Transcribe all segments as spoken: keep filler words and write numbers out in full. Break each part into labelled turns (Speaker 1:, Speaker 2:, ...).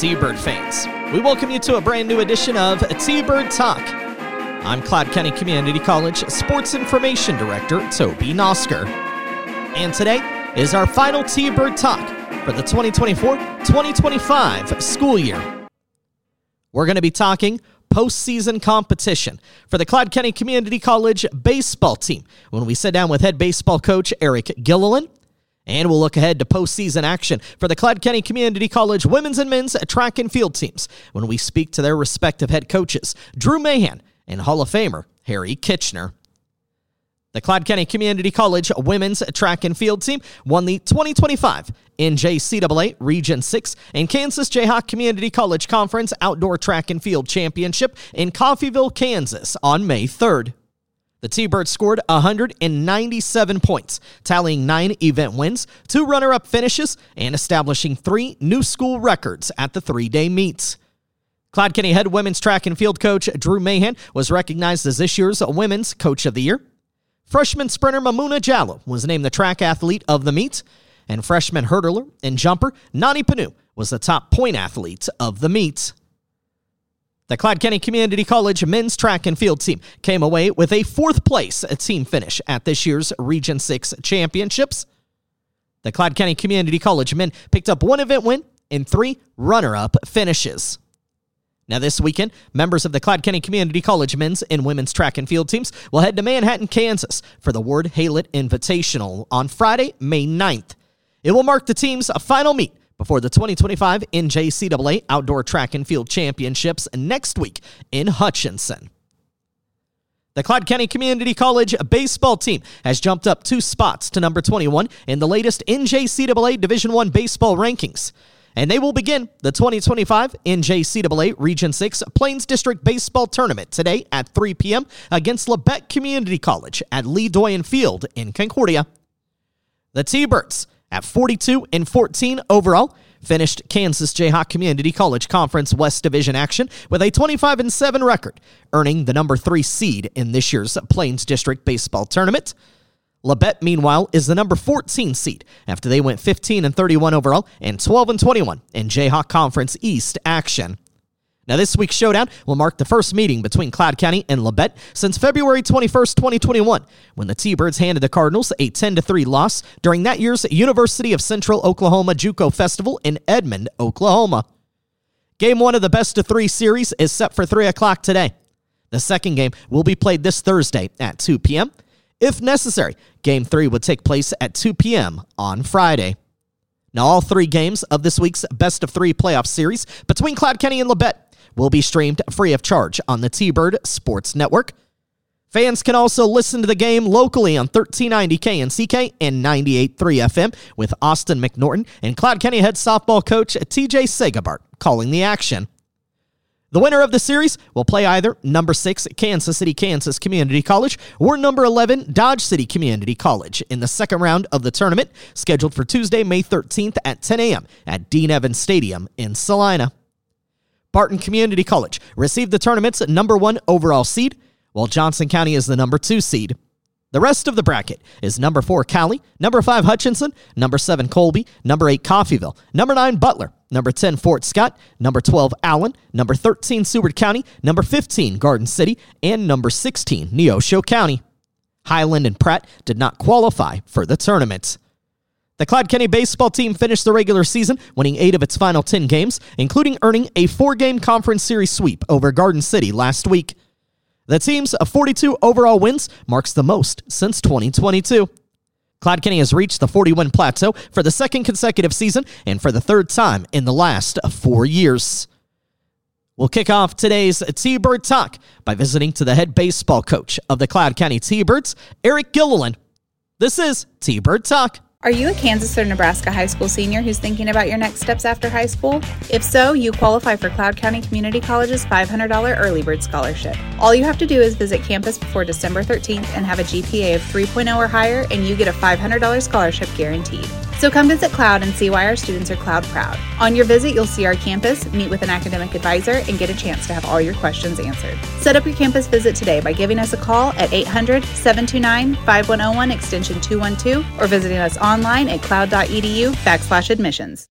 Speaker 1: T-Bird fans, we welcome you to a brand new edition of T-Bird Talk. I'm Cloud County Community College Sports Information Director, Toby Nosker. And today is our final T-Bird Talk for the twenty twenty-four twenty twenty-five school year. We're going to be talking postseason competition for the Cloud County Community College baseball team when we sit down with head baseball coach Eric Gilliland. And we'll look ahead to postseason action for the Cloud County Community College women's and men's track and field teams when we speak to their respective head coaches, Drew Mahan and Hall of Famer Harry Kitchener. The Cloud County Community College women's track and field team won the twenty twenty-five N J C A A Region six and Kansas Jayhawk Community College Conference Outdoor Track and Field Championship in Coffeyville, Kansas on May third. The T-Birds scored one hundred ninety-seven points, tallying nine event wins, two runner-up finishes, and establishing three new school records at the three-day meets. Cloud County head women's track and field coach Drew Mahan was recognized as this year's Women's Coach of the Year. Freshman sprinter Mamuna Jallo was named the track athlete of the meet, and freshman hurdler and jumper Nani Panu was the top point athlete of the meet. The Cloud County Community College men's track and field team came away with a fourth place team finish at this year's Region six championships. The Cloud County Community College men picked up one event win and three runner-up finishes. Now this weekend, members of the Cloud County Community College men's and women's track and field teams will head to Manhattan, Kansas for the Ward Haylett Invitational on Friday, May ninth. It will mark the team's final meet before the twenty twenty-five N J C A A Outdoor Track and Field Championships next week in Hutchinson. The Cloud County Community College baseball team has jumped up two spots to number twenty-one in the latest N J C A A Division I baseball rankings. And they will begin the twenty twenty-five N J C A A Region six Plains District Baseball Tournament today at three p.m. against Labette Community College at Lee Doyen Field in Concordia. The T-Birds, at forty-two and fourteen overall, finished Kansas Jayhawk Community College Conference West Division action with a twenty-five and seven record, earning the number three seed in this year's Plains District Baseball Tournament. Labette, meanwhile, is the number fourteen seed after they went fifteen and thirty-one overall and twelve and twenty-one in Jayhawk Conference East action. Now, this week's showdown will mark the first meeting between Cloud County and Labette since February twenty-first, twenty twenty-one, when the T-Birds handed the Cardinals a ten to three loss during that year's University of Central Oklahoma JUCO Festival in Edmond, Oklahoma. Game one of the best-of-three series is set for three o'clock today. The second game will be played this Thursday at two p.m. If necessary, Game three would take place at two p.m. on Friday. Now, all three games of this week's best-of-three playoff series between Cloud County and Labette will be streamed free of charge on the T-Bird Sports Network. Fans can also listen to the game locally on thirteen ninety K N C K and ninety-eight point three F M with Austin McNorton and Cloud County head softball coach T J Segabart calling the action. The winner of the series will play either number six Kansas City Kansas Community College or number eleven Dodge City Community College in the second round of the tournament, scheduled for Tuesday, May thirteenth at ten a.m. at Dean Evans Stadium in Salina. Barton Community College received the tournament's number one overall seed, while Johnson County is the number two seed. The rest of the bracket is number four Cowley, number five Hutchinson, number seven Colby, number eight Coffeyville, number nine Butler, number ten Fort Scott, number twelve Allen, number thirteen Seward County, number fifteen Garden City, and number sixteen Neosho County. Highland and Pratt did not qualify for the tournament. The Cloud County baseball team finished the regular season winning eight of its final ten games, including earning a four-game conference series sweep over Garden City last week. The team's forty-two overall wins marks the most since twenty twenty-two. Cloud County has reached the forty-win plateau for the second consecutive season and for the third time in the last four years. We'll kick off today's T-Bird Talk by visiting to the head baseball coach of the Cloud County T-Birds, Eric Gilliland. This is T-Bird Talk.
Speaker 2: Are you a Kansas or Nebraska high school senior who's thinking about your next steps after high school? If so, you qualify for Cloud County Community College's five hundred dollars Early Bird Scholarship. All you have to do is visit campus before December thirteenth and have a G P A of three point oh or higher, and you get a five hundred dollars scholarship guaranteed. So come visit Cloud and see why our students are Cloud proud. On your visit, you'll see our campus, meet with an academic advisor, and get a chance to have all your questions answered. Set up your campus visit today by giving us a call at eight hundred, seven two nine, five one oh one extension two one two or visiting us online at cloud.edu backslash admissions.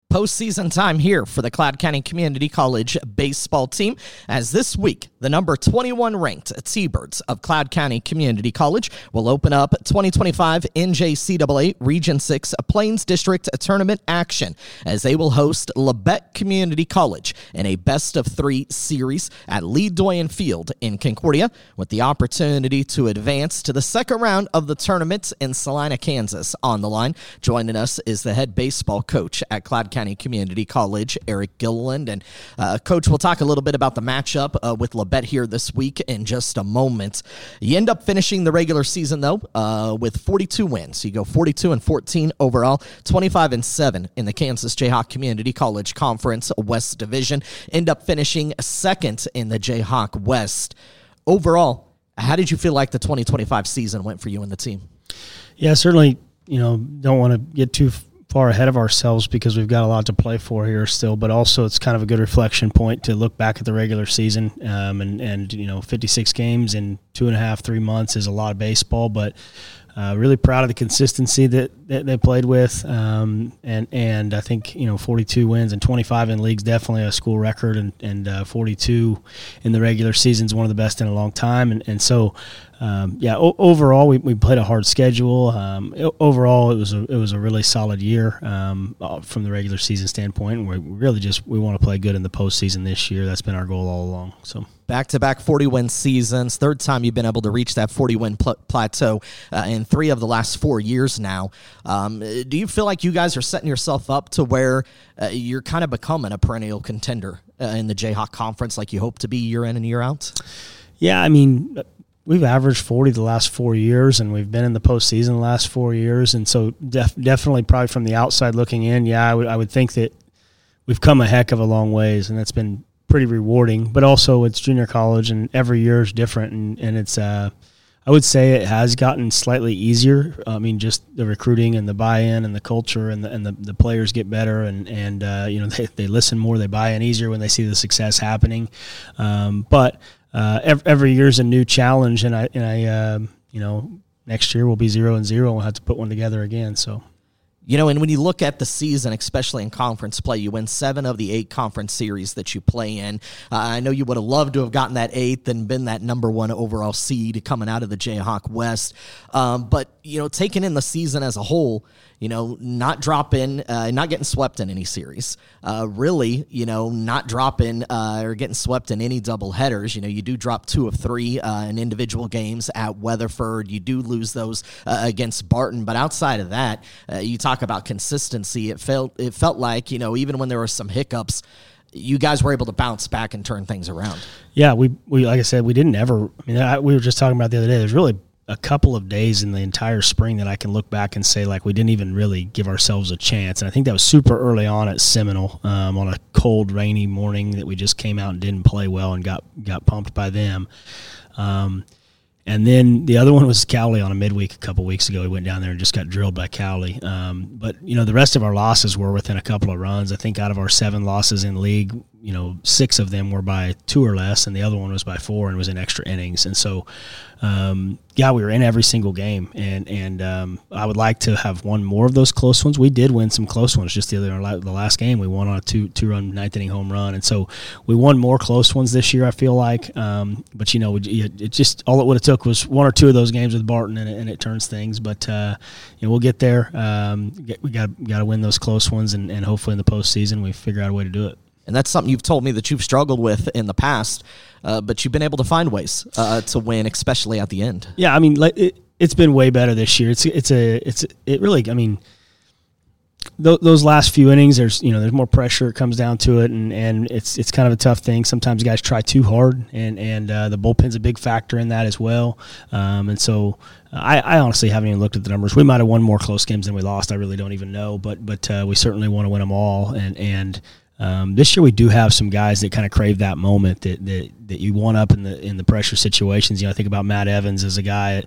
Speaker 1: Postseason time here for the Cloud County Community College baseball team, as this week the number twenty-one ranked T-Birds of Cloud County Community College will open up twenty twenty-five N J C A A Region six Plains District Tournament action, as they will host Labette Community College in a best-of-three series at Lee Doyen Field in Concordia, with the opportunity to advance to the second round of the tournament in Salina, Kansas. On the line, joining us is the head baseball coach at Cloud County Community College, Eric Gilliland. And uh, Coach, we'll talk a little bit about the matchup uh, with Labette here this week in just a moment. You end up finishing the regular season, though, uh, with forty-two wins. You go forty-two and fourteen overall, twenty-five and seven in the Kansas Jayhawk Community College Conference West Division. End up finishing second in the Jayhawk West. Overall, how did you feel like the twenty twenty-five season went for you and the team?
Speaker 3: Yeah, certainly, you know, don't want to get too far ahead of ourselves because we've got a lot to play for here still, but also it's kind of a good reflection point to look back at the regular season. Um, and, and, you know, fifty-six games in two and a half, three months is a lot of baseball, but uh, really proud of the consistency that, that they played with. Um, and, and I think, you know, forty-two wins and twenty-five in league's definitely a school record, and, and uh, forty-two in the regular season is one of the best in a long time. And, and so, Um, yeah, o- overall, we, we played a hard schedule. Um, it, overall, it was a, it was a really solid year um, from the regular season standpoint. And we really just we want to play good in the postseason this year. That's been our goal all along. So
Speaker 1: back-to-back forty-win seasons, third time you've been able to reach that forty-win pl- plateau uh, in three of the last four years now. Um, do you feel like you guys are setting yourself up to where uh, you're kind of becoming a perennial contender uh, in the Jayhawk Conference like you hope to be year in and year out?
Speaker 3: Yeah, I mean, we've averaged forty the last four years, and we've been in the postseason the last four years. And so def- definitely probably from the outside looking in, yeah, I would, I would think that we've come a heck of a long ways, and that's been pretty rewarding. But also it's junior college, and every year is different, and, and it's uh, I would say it has gotten slightly easier. I mean, just the recruiting and the buy-in and the culture and the, and the, the players get better, and, and uh, you know, they, they listen more, they buy in easier when they see the success happening. Um, but Uh, every, every year is a new challenge, and I, and I, uh, you know, next year we'll be zero and zero, and we'll have to put one together again. So,
Speaker 1: you know, and when you look at the season, especially in conference play, you win seven of the eight conference series that you play in. Uh, I know you would have loved to have gotten that eighth and been that number one overall seed coming out of the Jayhawk West. Um, but, you know, taking in the season as a whole, you know, not dropping, uh, not getting swept in any series, uh, really, you know, not dropping uh, or getting swept in any double headers. You know, you do drop two of three uh, in individual games at Weatherford. You do lose those uh, against Barton. But outside of that, uh, you talk about consistency. It felt, it felt like, you know, even when there were some hiccups, you guys were able to bounce back and turn things around.
Speaker 3: Yeah, we, we like I said, we didn't ever, I mean, I, we were just talking about the other day, there's really a couple of days in the entire spring that I can look back and say, like, we didn't even really give ourselves a chance. And I think that was super early on at Seminole um, on a cold, rainy morning that we just came out and didn't play well and got got pumped by them. Um, and then the other one was Cowley on a midweek a couple weeks ago. We went down there and just got drilled by Cowley. Um, but, you know, the rest of our losses were within a couple of runs. I think out of our seven losses in league, you know, six of them were by two or less, and the other one was by four and was in extra innings. And so, um, yeah, we were in every single game, and and um, I would like to have won more of those close ones. We did win some close ones. Just the other the last game, we won on a two two run ninth inning home run, and so we won more close ones this year, I feel like. Um, but you know, it, it just all it would have took was one or two of those games with Barton, and it, and it turns things. But uh, you know, we'll get there. Um, get, we got got to win those close ones, and, and hopefully in the postseason we figure out a way to do it.
Speaker 1: And that's something you've told me that you've struggled with in the past, uh, but you've been able to find ways uh, to win, especially at the end.
Speaker 3: Yeah, I mean, like, it, it's been way better this year. It's it's a it's it really. I mean, th- those last few innings, there's you know there's more pressure. It comes down to it, and, and it's it's kind of a tough thing. Sometimes guys try too hard, and and uh, the bullpen's a big factor in that as well. Um, and so. I, I honestly haven't even looked at the numbers. We might have won more close games than we lost. I really don't even know, but but uh, we certainly want to win them all. And and um, this year we do have some guys that kind of crave that moment that that that you want up in the in the pressure situations. You know, I think about Matt Evans as a guy.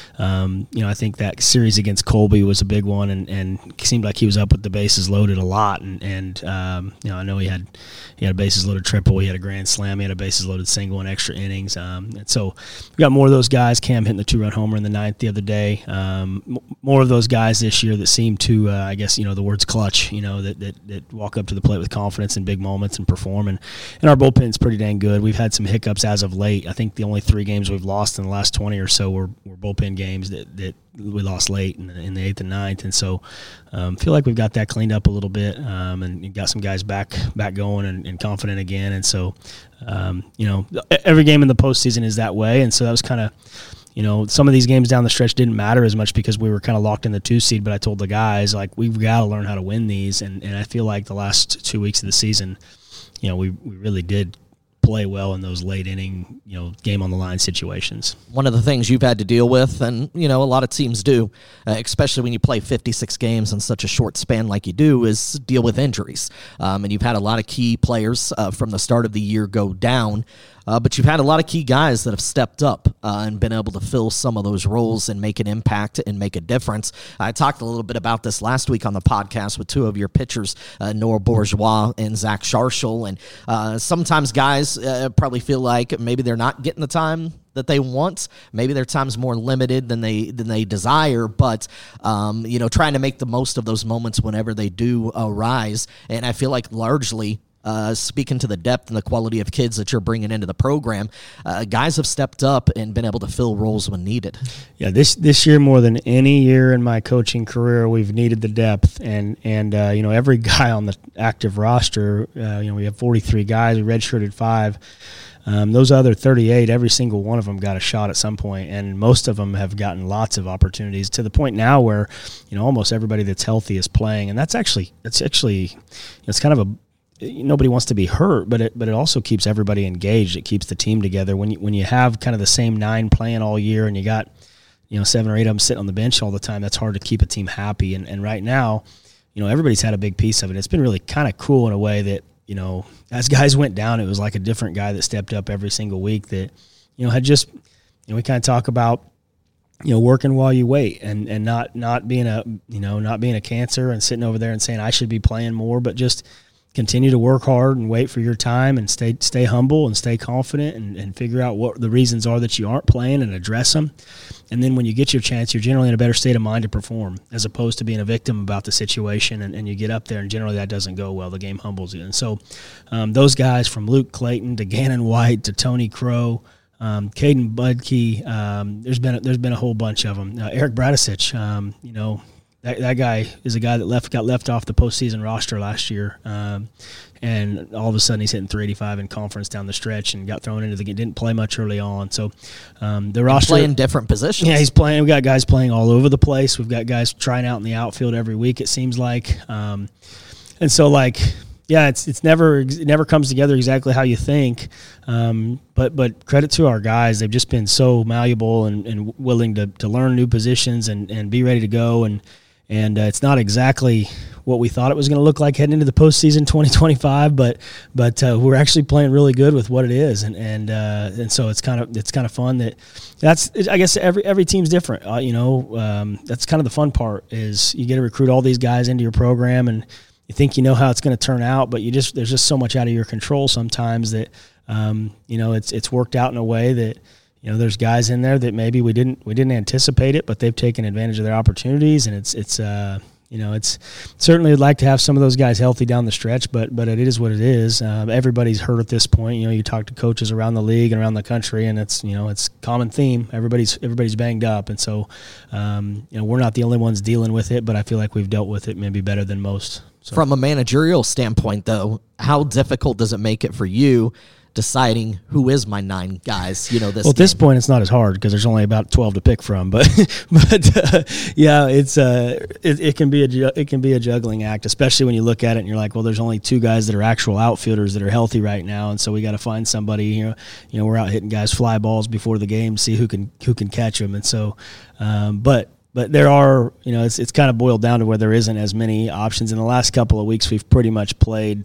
Speaker 3: Um, you know, I think that series against Colby was a big one, and, and it seemed like he was up with the bases loaded a lot. And and um, you know, I know he had he had a bases loaded triple, he had a grand slam, he had a bases loaded single in extra innings. Um, and so we got more of those guys. Cam hitting the two run homer in the ninth the other day. Um, m- more of those guys this year that seem to, uh, I guess, you know, the words clutch. You know, that, that that walk up to the plate with confidence in big moments and perform. And and our bullpen's pretty dang good. We've had some hiccups as of late. I think the only three games we've lost in the last twenty or so were, were bullpen games. games that, that we lost late in the, in the eighth and ninth. And so um, feel like we've got that cleaned up a little bit um, and got some guys back back going and, and confident again. And so, um, you know, every game in the postseason is that way. And so that was kind of, you know, some of these games down the stretch didn't matter as much because we were kind of locked in the two seed, but I told the guys, like, we've got to learn how to win these. And, and I feel like the last two weeks of the season, you know, we, we really did play well in those late inning, you know, game on the line situations.
Speaker 1: One of the things you've had to deal with, and, you know, a lot of teams do, uh, especially when you play fifty-six games in such a short span like you do, is deal with injuries. Um, and you've had a lot of key players uh, from the start of the year go down. Uh, but you've had a lot of key guys that have stepped up uh, and been able to fill some of those roles and make an impact and make a difference. I talked a little bit about this last week on the podcast with two of your pitchers, uh, Noah Bourgeois and Zach Sharshall. And uh, sometimes guys uh, probably feel like maybe they're not getting the time that they want. Maybe their time's more limited than they than they desire, but um, you know, trying to make the most of those moments whenever they do arise. And I feel like largely, Uh, speaking to the depth and the quality of kids that you're bringing into the program, uh, guys have stepped up and been able to fill roles when needed.
Speaker 3: Yeah, this this year more than any year in my coaching career, we've needed the depth, and and uh, you know, every guy on the active roster, uh, you know, we have forty-three guys, we redshirted five. Um, those other thirty-eight, every single one of them got a shot at some point, and most of them have gotten lots of opportunities to the point now where, you know, almost everybody that's healthy is playing, and that's actually that's actually it's kind of a nobody wants to be hurt, but it but it also keeps everybody engaged. It keeps the team together. When you when you have kind of the same nine playing all year, and you got, you know, seven or eight of them sitting on the bench all the time, that's hard to keep a team happy. And and right now, you know, everybody's had a big piece of it. It's been really kind of cool in a way that, you know, as guys went down, it was like a different guy that stepped up every single week that, you know, had just, you know, we kind of talk about, you know, working while you wait, and and not not being a, you know, not being a cancer and sitting over there and saying I should be playing more, but just continue to work hard and wait for your time, and stay stay humble and stay confident, and, and figure out what the reasons are that you aren't playing and address them. And then when you get your chance, you're generally in a better state of mind to perform, as opposed to being a victim about the situation, and, and you get up there and generally that doesn't go well. The game humbles you. And so um, those guys, from Luke Clayton to Gannon White to Tony Crow, um, Caden Budke, um, there's been a, there's been a whole bunch of them. Uh, Eric Bradisich, um, you know, That, that guy is a guy that left got left off the postseason roster last year, um, and all of a sudden he's hitting three eighty-five in conference down the stretch and got thrown into the game. Didn't play much early on, so um, the roster
Speaker 1: playing different positions.
Speaker 3: Yeah, he's playing. We've got guys playing all over the place. We've got guys trying out in the outfield every week, it seems like, um, and so like. Yeah, it's it's never it never comes together exactly how you think, um, but but credit to our guys. They've just been so malleable and, and willing to, to learn new positions and, and be ready to go. And and uh, it's not exactly what we thought it was going to look like heading into the postseason twenty twenty-five, but but uh, we're actually playing really good with what it is, and and uh, and so it's kind of it's kind of fun that that's I guess every every team's different. Uh, you know, um, that's kind of the fun part is you get to recruit all these guys into your program, and you think you know how it's going to turn out, but you just there's just so much out of your control sometimes that um, you know it's it's worked out in a way that, you know, there's guys in there that maybe we didn't we didn't anticipate it, but they've taken advantage of their opportunities, and it's it's uh, you know it's certainly would like to have some of those guys healthy down the stretch, but but it is what it is. Uh, everybody's hurt at this point. You know, you talk to coaches around the league and around the country, and it's you know it's common theme. Everybody's everybody's banged up, and so um, you know we're not the only ones dealing with it, but I feel like we've dealt with it maybe better than most. So.
Speaker 1: From a managerial standpoint, though, how difficult does it make it for you deciding who is my nine guys? You know, this.
Speaker 3: Well, at this point, it's not as hard because there's only about twelve to pick from. But, but uh, yeah, it's uh, it, it can be a it can be a juggling act, especially when you look at it and you're like, well, there's only two guys that are actual outfielders that are healthy right now, and so we got to find somebody. You know, you know, we're out hitting guys fly balls before the game, see who can who can catch them, and so, um, but. But there are, you know, it's it's kind of boiled down to where there isn't as many options. In the last couple of weeks, we've pretty much played,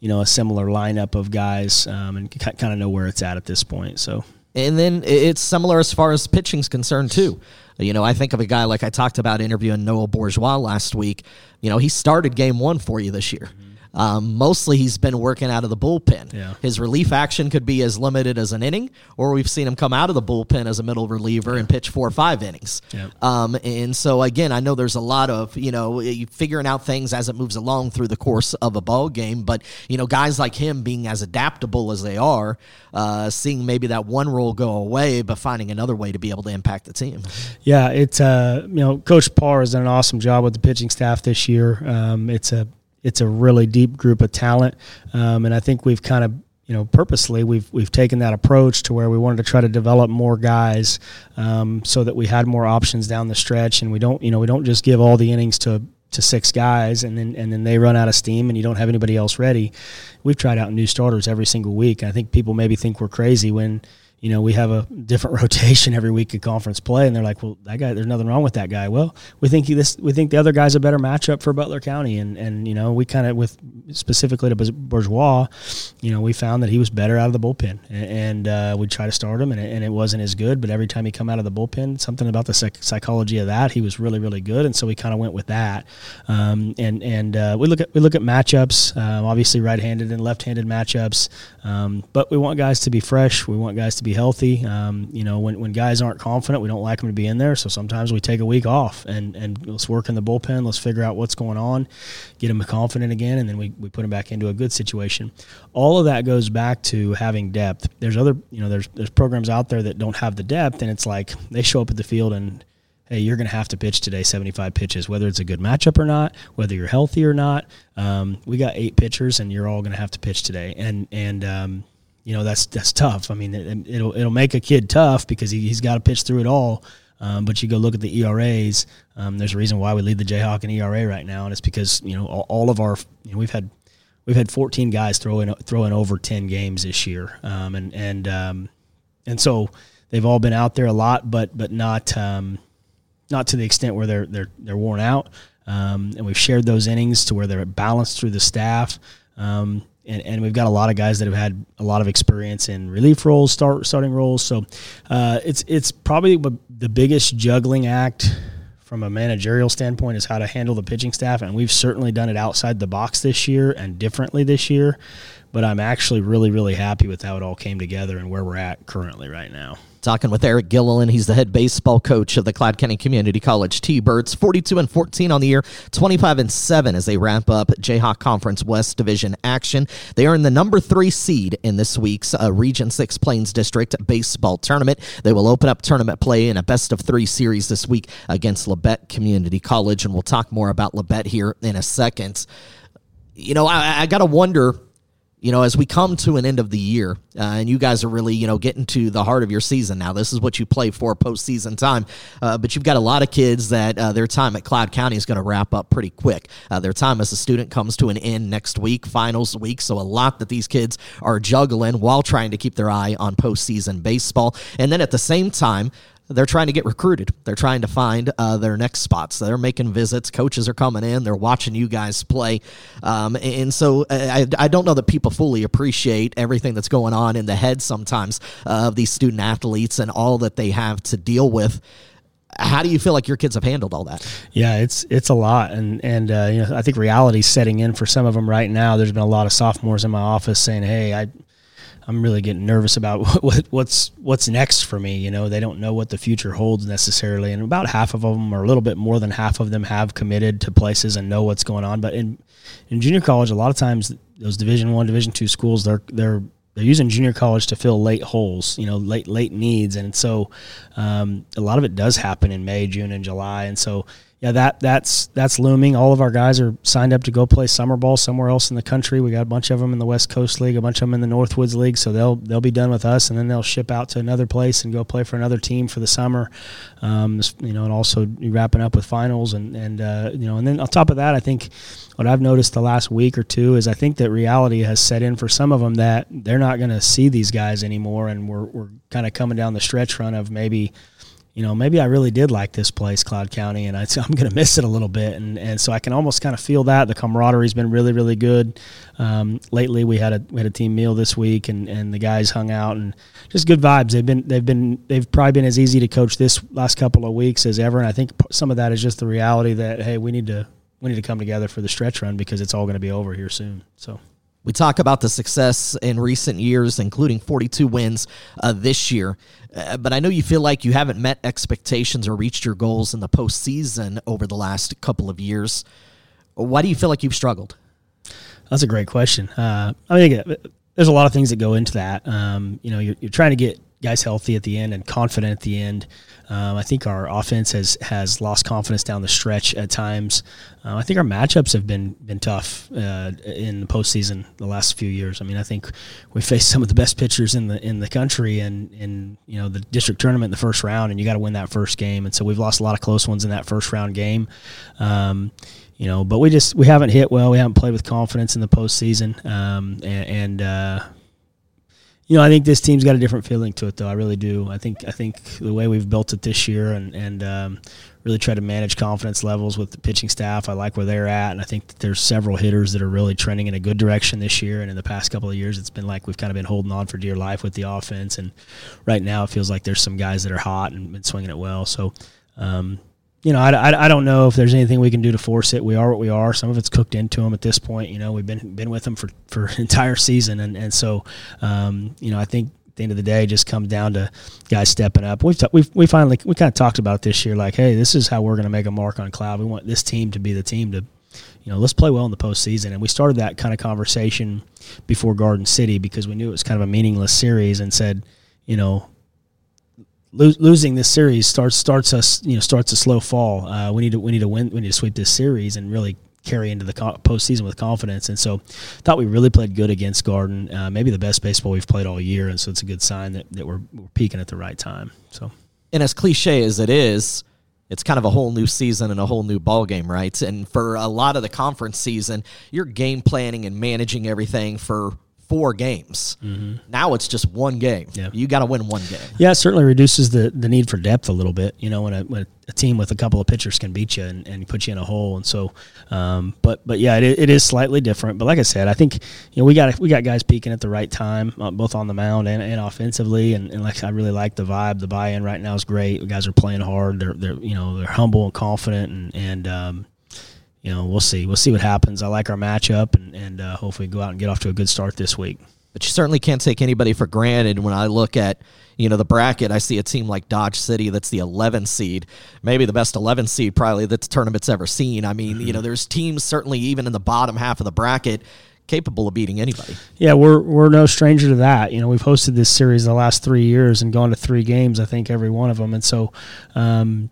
Speaker 3: you know, a similar lineup of guys um, and kind of know where it's at at this point. So.
Speaker 1: And then it's similar as far as pitching's concerned, too. You know, I think of a guy like I talked about interviewing Noah Bourgeois last week. You know, he started game one for you this year. Mm-hmm. Um, mostly he's been working out of the bullpen.
Speaker 3: Yeah.
Speaker 1: His relief action could be as limited as an inning, or we've seen him come out of the bullpen as a middle reliever yeah. and pitch four or five innings.
Speaker 3: Yeah.
Speaker 1: Um, and so, again, I know there's a lot of, you know, figuring out things as it moves along through the course of a ball game. But, you know, guys like him being as adaptable as they are, uh, seeing maybe that one role go away, but finding another way to be able to impact the team.
Speaker 3: Yeah, it's, uh, you know, Coach Parr has done an awesome job with the pitching staff this year. Um, it's a It's a really deep group of talent, um, and I think we've kind of, you know, purposely we've we've taken that approach to where we wanted to try to develop more guys, um, so that we had more options down the stretch, and we don't, you know, we don't just give all the innings to to six guys, and then and then they run out of steam, and you don't have anybody else ready. We've tried out new starters every single week, and I think people maybe think we're crazy when, you know, we have a different rotation every week at conference play, and they're like, well, that guy, there's nothing wrong with that guy. Well, we think he, this, we think the other guy's a better matchup for Butler County. And, and you know, we kind of, with specifically to Bourgeois, you know, we found that he was better out of the bullpen, and, and uh, we'd try to start him, and it, and it wasn't as good, but every time he come out of the bullpen, something about the psych- psychology of that, he was really, really good. And so we kind of went with that. Um, and, and uh, we look at, we look at matchups, uh, obviously right-handed and left-handed matchups. Um, but we want guys to be fresh. We want guys to be healthy. Um, you know, when, when guys aren't confident, we don't like them to be in there. So sometimes we take a week off and, and let's work in the bullpen. Let's figure out what's going on, get them confident again, and then we, we put them back into a good situation. All of that goes back to having depth. There's other, you know, there's there's programs out there that don't have the depth, and it's like they show up at the field and, hey, you're going to have to pitch today seventy-five pitches, whether it's a good matchup or not, whether you're healthy or not. Um, we got eight pitchers, and you're all going to have to pitch today. And, and um, you know, that's that's tough. I mean, it, it'll it'll make a kid tough because he, he's got to pitch through it all. Um, but you go look at the E R As. Um, there's a reason why we lead the Jayhawk in E R A right now, and it's because, you know, all, all of our you know, we've had we've had fourteen guys throwing throwing over ten games this year, um, and and um, and so they've all been out there a lot, but but not. Um, Not to the extent where they're they're they're worn out, um, and we've shared those innings to where they're balanced through the staff, um, and and we've got a lot of guys that have had a lot of experience in relief roles, start starting roles. So uh, it's it's probably the biggest juggling act from a managerial standpoint is how to handle the pitching staff, and we've certainly done it outside the box this year and differently this year. But I'm actually really really happy with how it all came together and where we're at currently right now.
Speaker 1: Talking with Eric Gilliland. He's the head baseball coach of the Cloud County Community College T-Birds. forty-two and fourteen on the year, twenty-five and seven as they wrap up Jayhawk Conference West Division action. They are in the number three seed in this week's uh, Region six Plains District baseball tournament. They will open up tournament play in a best of three series this week against Labette Community College, and we'll talk more about Labette here in a second. You know, I, I got to wonder, you know, as we come to an end of the year, uh, and you guys are really, you know, getting to the heart of your season now. This is what you play for postseason time. Uh, but you've got a lot of kids that uh, their time at Cloud County is going to wrap up pretty quick. Uh, their time as a student comes to an end next week, finals week. So a lot that these kids are juggling while trying to keep their eye on postseason baseball. And then at the same time, they're trying to get recruited. They're trying to find uh, their next spots. They're making visits. Coaches are coming in. They're watching you guys play. Um, and so I, I don't know that people fully appreciate everything that's going on in the head sometimes uh, of these student athletes and all that they have to deal with. How do you feel like your kids have handled all that?
Speaker 3: Yeah, it's it's a lot, and and uh, you know, I think reality's setting in for some of them right now. There's been a lot of sophomores in my office saying, "Hey, I." I'm really getting nervous about what, what, what's what's next for me. You know, they don't know what the future holds necessarily, and about half of them, or a little bit more than half of them, have committed to places and know what's going on. But in in junior college, a lot of times those Division One, Division Two schools, they're they're they're using junior college to fill late holes, you know, late late needs, and so um, a lot of it does happen in May, June, and July, and so. Yeah, that that's that's looming. All of our guys are signed up to go play summer ball somewhere else in the country. We got a bunch of them in the West Coast League, a bunch of them in the Northwoods League. So they'll they'll be done with us, and then they'll ship out to another place and go play for another team for the summer. Um, you know, and also wrapping up with finals, and and uh, you know, and then on top of that, I think what I've noticed the last week or two is I think that reality has set in for some of them that they're not going to see these guys anymore, and we're we're kind of coming down the stretch run of maybe. you know, maybe I really did like this place, Cloud County, and I, I'm going to miss it a little bit. And, and so I can almost kind of feel that. The camaraderie's been really, really good. Um, lately, we had a we had a team meal this week, and, and the guys hung out, and just good vibes. They've been they've been they've probably been as easy to coach this last couple of weeks as ever. And I think some of that is just the reality that, hey, we need to we need to come together for the stretch run because it's all going to be over here soon. So.
Speaker 1: We talk about the success in recent years, including forty-two wins uh, this year. Uh, but I know you feel like you haven't met expectations or reached your goals in the postseason over the last couple of years. Why do you feel like you've struggled?
Speaker 3: That's a great question. Uh, I mean, there's a lot of things that go into that. Um, you know, you're, you're trying to get guys healthy at the end and confident at the end. Um, I think our offense has, has lost confidence down the stretch at times. Uh, I think our matchups have been been tough uh, in the postseason the last few years. I mean, I think we faced some of the best pitchers in the in the country and in you know the district tournament in the first round, and you got to win that first game. And so we've lost a lot of close ones in that first round game. Um, you know, but we just we haven't hit well. We haven't played with confidence in the postseason, um, and. and uh, You know, I think this team's got a different feeling to it, though. I really do. I think I think the way we've built it this year and, and um, really try to manage confidence levels with the pitching staff, I like where they're at. And I think that there's several hitters that are really trending in a good direction this year. And in the past couple of years, it's been like we've kind of been holding on for dear life with the offense. And right now it feels like there's some guys that are hot and been swinging it well. So, um, you know, I, I, I don't know if there's anything we can do to force it. We are what we are. Some of it's cooked into them at this point. You know, we've been been with them for, for an entire season. And, and so, um, you know, I think at the end of the day, it just comes down to guys stepping up. We've, t- we've we finally, we kind of talked about this year, like, hey, this is how we're going to make a mark on Cloud. We want this team to be the team to, you know, let's play well in the postseason. And we started that kind of conversation before Garden City because we knew it was kind of a meaningless series and said, you know, Lo- losing this series starts starts us you know starts a slow fall. Uh, we need to we need to win. We need to sweep this series and really carry into the co- postseason with confidence. And so, thought we really played good against Garden. Uh, maybe the best baseball we've played all year. And so it's a good sign that, that we're, we're peaking at the right time. So,
Speaker 1: and as cliche as it is, it's kind of a whole new season and a whole new ball game, right? And for a lot of the conference season, you're game planning and managing everything for four games. Mm-hmm. Now it's just one game. Yeah. You got to win one game.
Speaker 3: Yeah, it certainly reduces the, the need for depth a little bit. You know, when a, when a team with a couple of pitchers can beat you and, and put you in a hole. And so, um, but but yeah, it, it is slightly different. But like I said, I think you know we got we got guys peaking at the right time, uh, both on the mound and, and offensively. And, and like I really like the vibe. The buy-in right now is great. The guys are playing hard. They're they're you know they're humble and confident and and. Um, You know, we'll see. We'll see what happens. I like our matchup, and, and uh, hopefully go out and get off to a good start this week.
Speaker 1: But you certainly can't take anybody for granted. When I look at, you know, the bracket, I see a team like Dodge City that's the eleventh seed, maybe the best eleventh seed probably that the tournament's ever seen. I mean, mm-hmm. you know, there's teams certainly even in the bottom half of the bracket capable of beating anybody.
Speaker 3: Yeah, we're we're no stranger to that. You know, we've hosted this series the last three years and gone to three games, I think, every one of them. And so, um,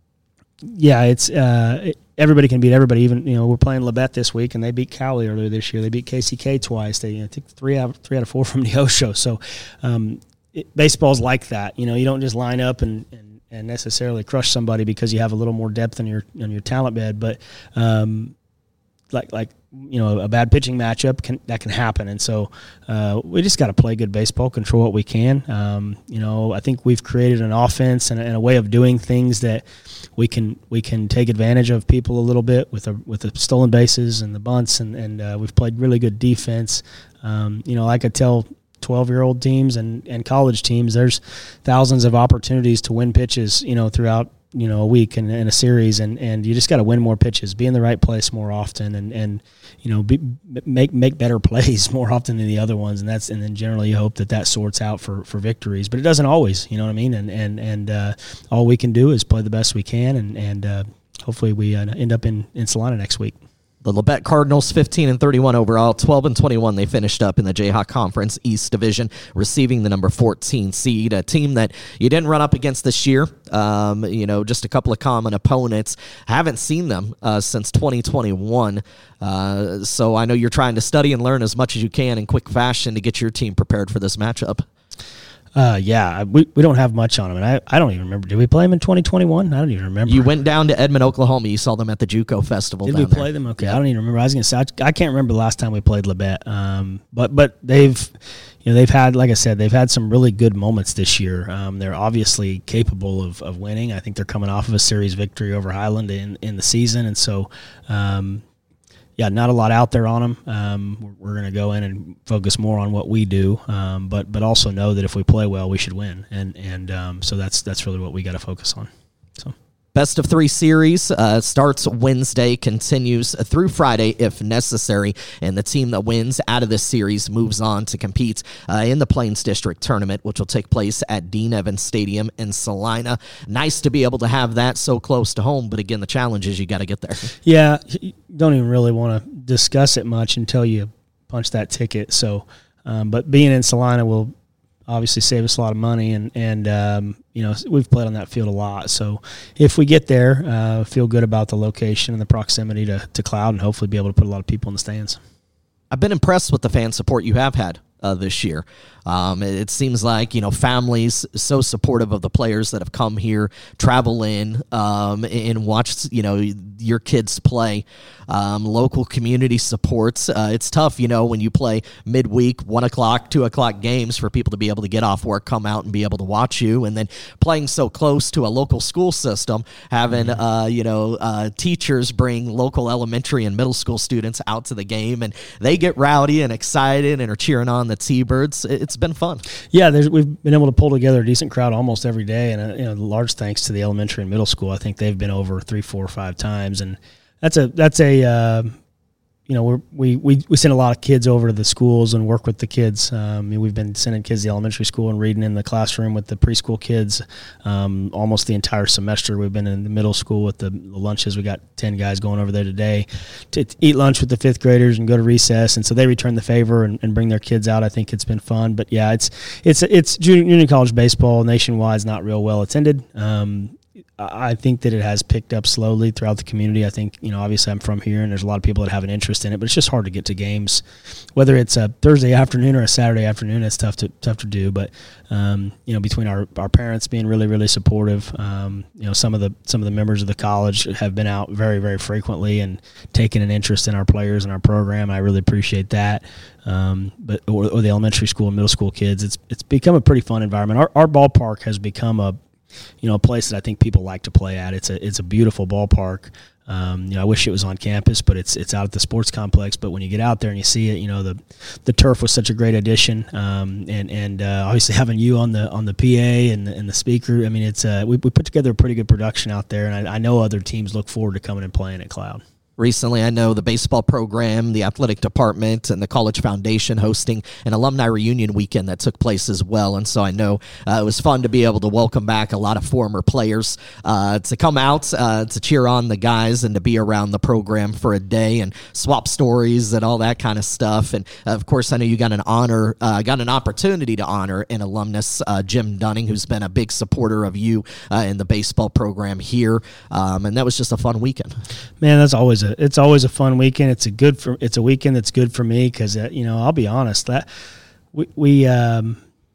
Speaker 3: yeah, it's uh, it, everybody can beat everybody. Even you know we're playing Labette this week, and they beat Cowley earlier this year. They beat K C K twice. They you know, took three out three out of four from Neosho. So um, it, baseball's like that. You know, you don't just line up and, and, and necessarily crush somebody because you have a little more depth in your on your talent bed. But um, like like you know a bad pitching matchup can that can happen, and so uh, we just got to play good baseball, control what we can. Um, you know, I think we've created an offense and a, and a way of doing things that we can we can take advantage of people a little bit with a, with the stolen bases and the bunts, and and uh, we've played really good defense. Um, you know, I could tell twelve-year-old teams and, and college teams, there's thousands of opportunities to win pitches, you know, throughout you know a week and in a series, and, and you just got to win more pitches, be in the right place more often, and and you know be, make make better plays more often than the other ones, and that's and then generally you hope that that sorts out for, for victories, but it doesn't always, you know what I mean, and and and uh, all we can do is play the best we can, and and uh, hopefully we uh, end up in, in Salina next week.
Speaker 1: The Labette Cardinals, fifteen and thirty-one overall, twelve and twenty-one. They finished up in the Jayhawk Conference East Division, receiving the number fourteen seed. A team that you didn't run up against this year. Um, you know, just a couple of common opponents. Haven't seen them uh, since twenty twenty-one. Uh, so I know you're trying to study and learn as much as you can in quick fashion to get your team prepared for this matchup.
Speaker 3: Uh, yeah, we we don't have much on them, and I, I don't even remember. Did we play them in twenty twenty-one? I don't even remember.
Speaker 1: You went down to Edmond, Oklahoma. You saw them at the JUCO Festival.
Speaker 3: Did
Speaker 1: down
Speaker 3: we play
Speaker 1: there.
Speaker 3: them? Okay, I don't even remember. I was going to say I, I can't remember the last time we played Labette. Um, but but they've, you know, they've had, like I said, they've had some really good moments this year. Um, they're obviously capable of, of winning. I think they're coming off of a series victory over Highland in, in the season. And so, um, yeah, not a lot out there on them. Um, we're we're going to go in and focus more on what we do, um, but but also know that if we play well, we should win. And and um, so that's that's really what we got to focus on. So.
Speaker 1: Best of three series uh, starts Wednesday, continues through Friday if necessary, and the team that wins out of this series moves on to compete uh, in the Plains District Tournament, which will take place at Dean Evans Stadium in Salina. Nice to be able to have that so close to home, but again, the challenge is you got to get there.
Speaker 3: Yeah, you don't even really want to discuss it much until you punch that ticket. So, um, but being in Salina will obviously save us a lot of money, and and um, you know, we've played on that field a lot. So if we get there, uh, feel good about the location and the proximity to, to Cloud, and hopefully be able to put a lot of people in the stands.
Speaker 1: I've been impressed with the fan support you have had uh, this year. Um, it, it seems like, you know, families so supportive of the players that have come here, travel in, um, and watch, you know, your kids play. Um, local community supports. Uh, it's tough, you know, when you play midweek, one o'clock, two o'clock games for people to be able to get off work, come out and be able to watch you. And then playing so close to a local school system, having, uh, you know, uh, teachers bring local elementary and middle school students out to the game, and they get rowdy and excited and are cheering on the T-Birds. It's been fun.
Speaker 3: Yeah, there's, we've been able to pull together a decent crowd almost every day, and uh, you know, large thanks to the elementary and middle school. I think they've been over three, four, five times, and that's a that's a uh, you know we're, we we we send a lot of kids over to the schools and work with the kids. Um, I mean, we've been sending kids to the elementary school and reading in the classroom with the preschool kids um, almost the entire semester. We've been in the middle school with the, the lunches. We got ten guys going over there today to, to eat lunch with the fifth graders and go to recess, and so they return the favor and, and bring their kids out. I think it's been fun, but yeah, it's it's it's junior college baseball nationwide is not real well attended. Um, I think that it has picked up slowly throughout the community. I think, you know, obviously I'm from here, and there's a lot of people that have an interest in it, but it's just hard to get to games. Whether it's a Thursday afternoon or a Saturday afternoon, it's tough to tough to do. But, um, you know, between our, our parents being really, really supportive, um, you know, some of the some of the members of the college have been out very, very frequently and taken an interest in our players and our program. I really appreciate that. Um, but or, or the elementary school and middle school kids, it's it's become a pretty fun environment. Our our ballpark has become a you know, a place that I think people like to play at. It's a it's a beautiful ballpark. Um, you know, I wish it was on campus, but it's it's out at the sports complex. But when you get out there and you see it, you know, the the turf was such a great addition, um, and and uh, obviously having you on the on the P A and the, and the speaker. I mean, it's uh, we we put together a pretty good production out there, and I, I know other teams look forward to coming and playing at Cloud.
Speaker 1: Recently, I know the baseball program, the athletic department, and the College Foundation hosting an alumni reunion weekend that took place as well. And so I know uh, it was fun to be able to welcome back a lot of former players uh, to come out uh, to cheer on the guys and to be around the program for a day and swap stories and all that kind of stuff. And uh, of course, I know you got an honor, uh, got an opportunity to honor an alumnus, uh, Jim Dunning, who's been a big supporter of you uh, in the baseball program here. Um, and that was just a fun weekend.
Speaker 3: Man, that's always a it's always a fun weekend. It's a good for it's a weekend that's good for me because uh, you know, I'll be honest, that we we um,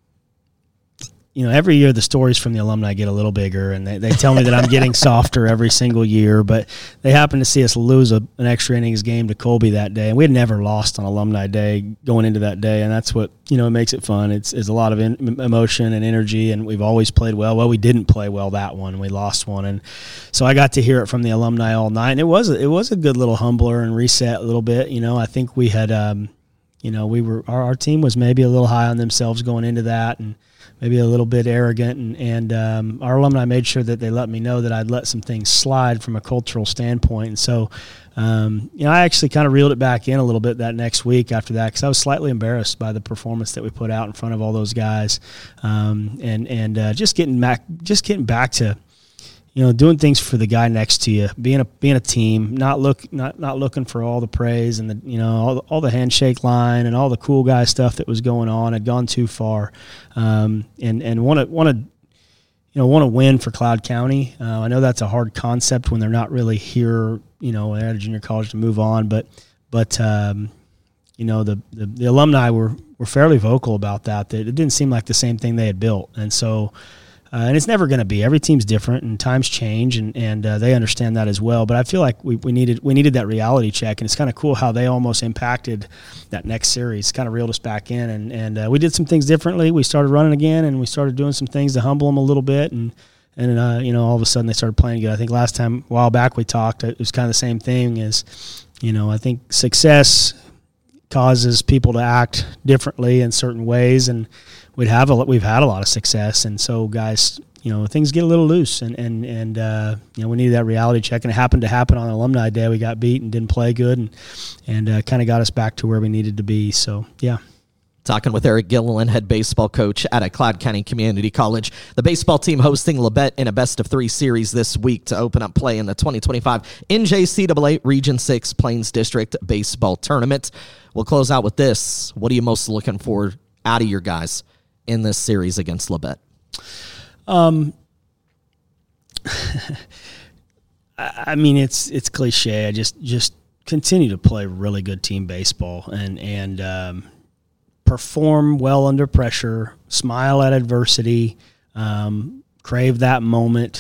Speaker 3: you know, every year the stories from the alumni get a little bigger, and they, they tell me that I'm getting softer every single year. But they happen to see us lose a, an extra innings game to Colby that day, and we had never lost on Alumni Day going into that day, and that's what, you know, makes it fun. It's, it's a lot of in, emotion and energy, and we've always played well. Well, we didn't play well that one; we lost one, and so I got to hear it from the alumni all night, and it was it was a good little humbler and reset a little bit. You know, I think we had, um, you know, we were our, our team was maybe a little high on themselves going into that, and maybe a little bit arrogant, and, and um, our alumni made sure that they let me know that I'd let some things slide from a cultural standpoint. And so, um, you know, I actually kind of reeled it back in a little bit that next week after that because I was slightly embarrassed by the performance that we put out in front of all those guys, um, and and uh, just getting back, just getting back to, you know, doing things for the guy next to you, being a being a team, not look not not looking for all the praise and the, you know, all the, all the handshake line and all the cool guy stuff that was going on had gone too far, um, and and want to want to you know want to win for Cloud County. Uh, I know that's a hard concept when they're not really here, you know, at a junior college to move on, but but um, you know the, the the alumni were were fairly vocal about that. That it didn't seem like the same thing they had built, and so. Uh, and it's never going to be. Every team's different, and times change, and and uh, they understand that as well. But I feel like we, we needed we needed that reality check, and it's kind of cool how they almost impacted that next series. Kind of reeled us back in, and and uh, we did some things differently. We started running again, and we started doing some things to humble them a little bit, and and uh, you know, all of a sudden they started playing good. I think last time, a while back, we talked. It was kind of the same thing. As you know, I think success causes people to act differently in certain ways, and we'd have a we've had a lot of success, and so guys, you know, things get a little loose, and and and uh, you know, we needed that reality check, and it happened to happen on Alumni Day. We got beat and didn't play good, and and uh, kind of got us back to where we needed to be. So yeah.
Speaker 1: Talking with Eric Gilliland, head baseball coach at a Cloud County Community College. The baseball team hosting Labette in a best-of-three series this week to open up play in the twenty twenty-five N J C A A Region six Plains District Baseball Tournament. We'll close out with this. What are you most looking for out of your guys in this series against Labette?
Speaker 3: Um, I mean, it's it's cliche. I just just continue to play really good team baseball and and um, perform well under pressure, smile at adversity, um, crave that moment,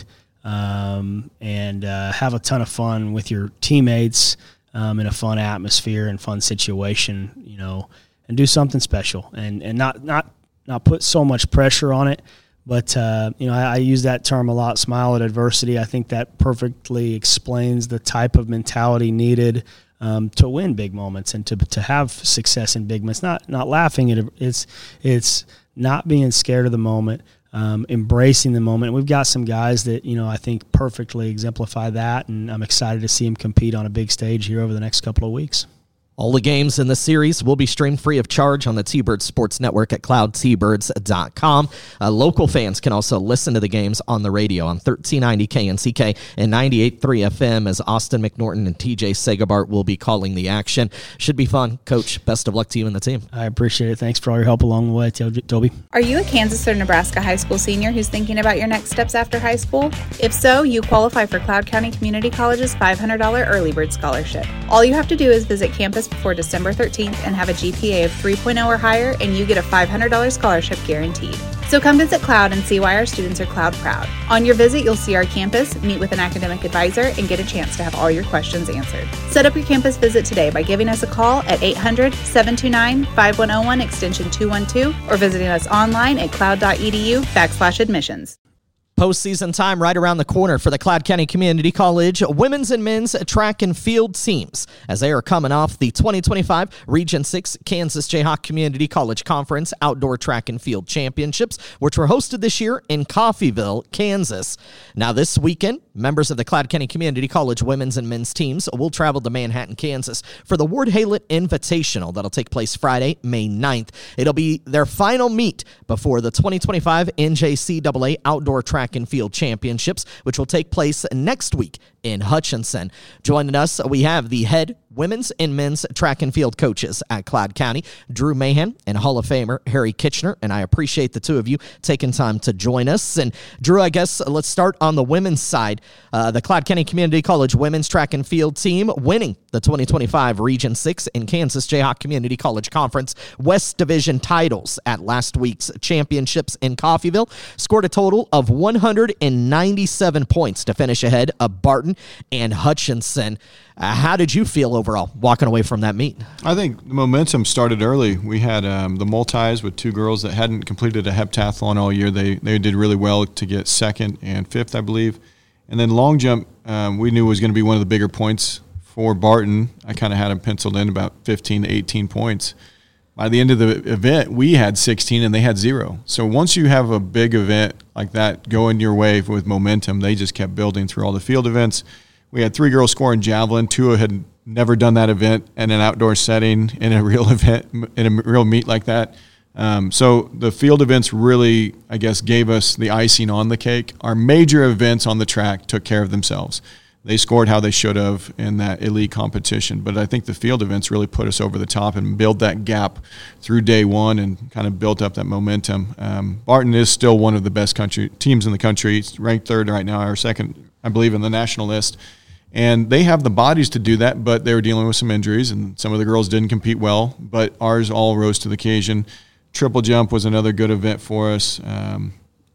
Speaker 3: um, and uh, have a ton of fun with your teammates um, in a fun atmosphere and fun situation, you know, and do something special and, and not, not, not put so much pressure on it. But, uh, you know, I, I use that term a lot, smile at adversity. I think that perfectly explains the type of mentality needed Um, to win big moments and to to have success in big moments. Not not laughing at it. It's it's not being scared of the moment, um, embracing the moment. We've got some guys that, you know, I think perfectly exemplify that, and I'm excited to see them compete on a big stage here over the next couple of weeks.
Speaker 1: All the games in the series will be streamed free of charge on the T-Birds Sports Network at cloud t birds dot com. Uh, local fans can also listen to the games on the radio on thirteen ninety K N C K and ninety-eight point three F M as Austin McNorton and T J Segabart will be calling the action. Should be fun. Coach, best of luck to you and the team.
Speaker 3: I appreciate it. Thanks for all your help along the way, Toby.
Speaker 2: Are you a Kansas or Nebraska high school senior who's thinking about your next steps after high school? If so, you qualify for Cloud County Community College's five hundred dollars Early Bird Scholarship. All you have to do is visit campus before December thirteenth and have a G P A of three point oh or higher, and you get a five hundred dollars scholarship guaranteed. So come visit Cloud and see why our students are Cloud proud. On your visit, you'll see our campus, meet with an academic advisor, and get a chance to have all your questions answered. Set up your campus visit today by giving us a call at eight hundred, seven two nine, five one oh one extension two one two or visiting us online at cloud.edu backslash admissions.
Speaker 1: Postseason time right around the corner for the Cloud County Community College women's and men's track and field teams as they are coming off the twenty twenty-five Region six Kansas Jayhawk Community College Conference Outdoor Track and Field Championships, which were hosted this year in Coffeyville, Kansas. Now this weekend, members of the Cloud County Community College women's and men's teams will travel to Manhattan, Kansas for the Ward Haylett Invitational that'll take place Friday, May ninth. It'll be their final meet before the twenty twenty-five N J C A A Outdoor Track and Field Championships, which will take place next week in Hutchinson. Joining us, we have the head women's and men's track and field coaches at Cloud County, Drew Mahan and Hall of Famer Harry Kitchener, and I appreciate the two of you taking time to join us. And Drew, I guess let's start on the women's side. Uh, the Cloud County Community College women's track and field team winning the twenty twenty-five Region six in Kansas Jayhawk Community College Conference West Division titles at last week's championships in Coffeyville, scored a total of one hundred ninety-seven points to finish ahead of Barton and Hutchinson. Uh, how did you feel overall walking away from that meet?
Speaker 4: I think the momentum started early. We had um, the multis with two girls that hadn't completed a heptathlon all year. They they did really well to get second and fifth, I believe. And then long jump, um, we knew was going to be one of the bigger points for Barton. I kind of had them penciled in about fifteen to eighteen points. By the end of the event, we had sixteen and they had zero. So once you have a big event like that going your way with momentum, they just kept building through all the field events. We had three girls scoring javelin. Two had never done that event in an outdoor setting, in a real event, in a real meet like that. Um, so the field events really, I guess, gave us the icing on the cake. Our major events on the track took care of themselves. They scored how they should have in that elite competition. But I think the field events really put us over the top and built that gap through day one and kind of built up that momentum. Um, Barton is still one of the best country teams in the country. It's ranked third right now, or second, I believe, in the national list. And they have the bodies to do that, but they were dealing with some injuries, and some of the girls didn't compete well. But ours all rose to the occasion. Triple jump was another good event for us. Um,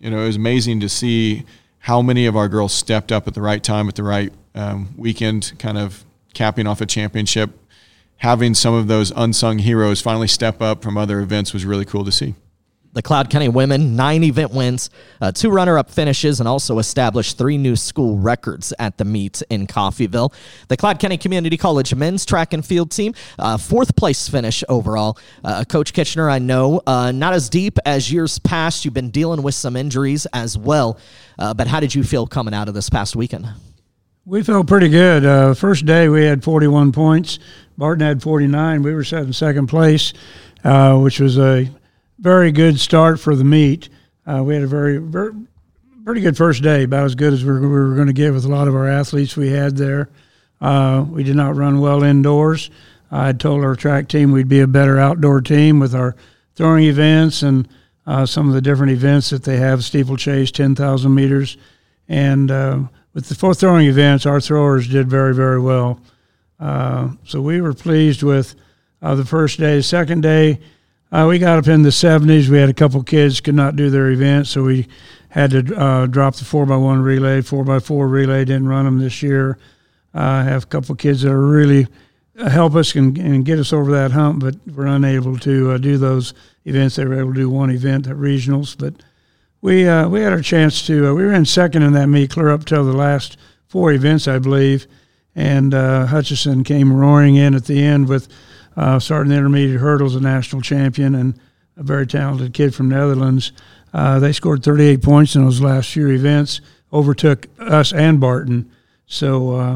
Speaker 4: you know, it was amazing to see how many of our girls stepped up at the right time, at the right um, weekend, kind of capping off a championship. Having some of those unsung heroes finally step up from other events was really cool to see.
Speaker 1: The Cloud County women, nine event wins, uh, two runner-up finishes, and also established three new school records at the meet in Coffeyville. The Cloud County Community College men's track and field team, uh, fourth place finish overall. Uh, Coach Kitchener, I know, uh, not as deep as years past. You've been dealing with some injuries as well, uh, but how did you feel coming out of this past weekend?
Speaker 5: We felt pretty good. Uh, first day we had forty-one points. Barton had forty-nine. We were set in second place, uh, which was a very good start for the meet. Uh, we had a very, very, pretty good first day, about as good as we were, we were going to get with a lot of our athletes we had there. Uh, we did not run well indoors. I had told our track team we'd be a better outdoor team with our throwing events and uh, some of the different events that they have, steeplechase, ten thousand meters. And uh, with the four throwing events, our throwers did very, very well. Uh, so we were pleased with uh, the first day. Second day, Uh, we got up in the seventies. We had a couple kids could not do their event, so we had to uh, drop the four by one relay. four by four relay didn't run them this year. I uh, have a couple kids that are really uh, help us and, and get us over that hump, but we're unable to uh, do those events. They were able to do one event at regionals, but we uh, we had our chance to. Uh, we were in second in that meet, clear up till the last four events, I believe, and uh, Hutchison came roaring in at the end with. Uh, starting the intermediate hurdles, a national champion and a very talented kid from Netherlands. Uh, they scored thirty-eight points in those last few events, overtook us and Barton. So, uh,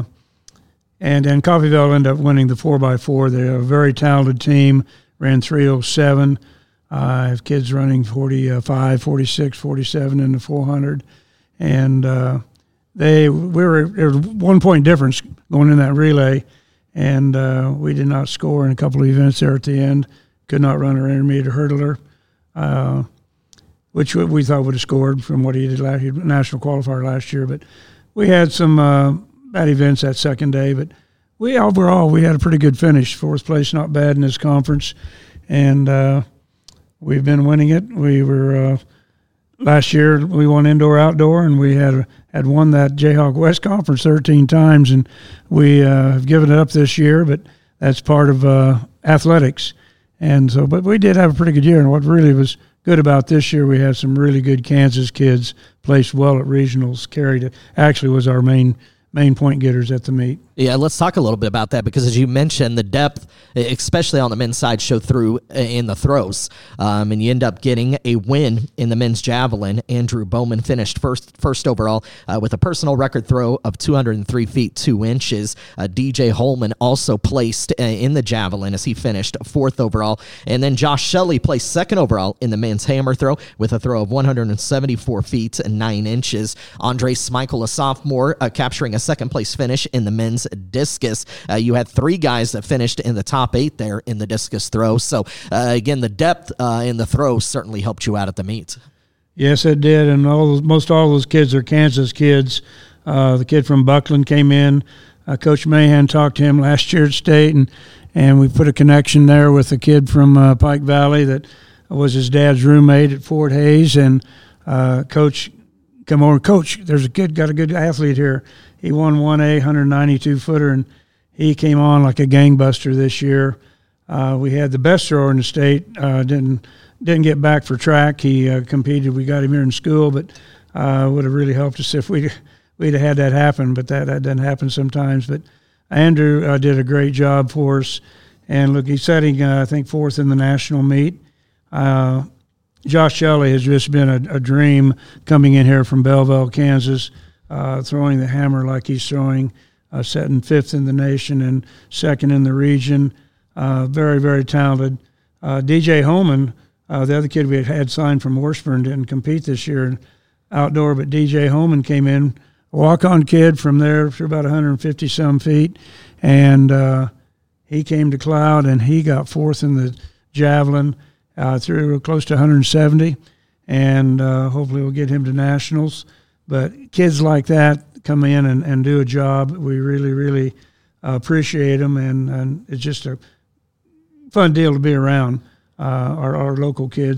Speaker 5: and then Coffeyville ended up winning the four by four. They're a very talented team, ran three oh seven. Uh, I have kids running forty-five, forty-six, forty-seven in the four hundred. And uh, they we were, there was one point difference going in that relay. And uh, we did not score in a couple of events there at the end. Could not run our intermediate hurdler, uh, which we thought would have scored from what he did last year, national qualifier last year. But we had some uh, bad events that second day. But we overall, we had a pretty good finish. Fourth place, not bad in this conference. And uh, we've been winning it. We were uh, last year, we won indoor, outdoor, and we had had won that Jayhawk West Conference thirteen times, and we uh, have given it up this year, but that's part of uh, athletics. And so, but we did have a pretty good year, and what really was good about this year, we had some really good Kansas kids placed well at regionals. Carried actually was our main main point getters at the meet.
Speaker 1: Yeah, let's talk a little bit about that because, as you mentioned, the depth, especially on the men's side, showed through in the throws. Um, and you end up getting a win in the men's javelin. Andrew Bowman finished first first overall uh, with a personal record throw of two hundred three feet, two inches. Uh, D J Holman also placed uh, in the javelin as he finished fourth overall. And then Josh Shelley placed second overall in the men's hammer throw with a throw of one hundred seventy-four feet and nine inches. Andre Smeichel, a sophomore, uh, capturing a second place finish in the men's discus. Uh, you had three guys that finished in the top eight there in the discus throw. So, uh, again, the depth uh, in the throw certainly helped you out at the meet.
Speaker 5: Yes, it did, and all those, most all those kids are Kansas kids. Uh, the kid from Buckland came in. Uh, Coach Mahan talked to him last year at state, and, and we put a connection there with a kid from uh, Pike Valley that was his dad's roommate at Fort Hays, and uh, Coach come over, Coach, there's a kid, got a good athlete here. He won one A, one ninety-two footer, and he came on like a gangbuster this year. Uh, we had the best thrower in the state. Uh, didn't didn't get back for track. He uh, competed. We got him here in school, but uh, would have really helped us if we'd, we'd have had that happen, but that, that doesn't happen sometimes. But Andrew uh, did a great job for us. And, look, he's setting, uh, I think, fourth in the national meet. Uh, Josh Shelley has just been a, a dream coming in here from Belleville, Kansas, uh, throwing the hammer like he's throwing, uh, setting fifth in the nation and second in the region. Uh, very, very talented. Uh, D J Holman, uh, the other kid we had, had signed from Washburn, didn't compete this year outdoor, but D J Holman came in, a walk-on kid from there for about one hundred fifty some feet, and uh, he came to Cloud and he got fourth in the javelin, uh, through close to one hundred seventy, and uh, hopefully we'll get him to nationals. But kids like that come in and, and do a job. We really, really uh, appreciate them, and, and it's just a fun deal to be around. Uh, our, our local kids.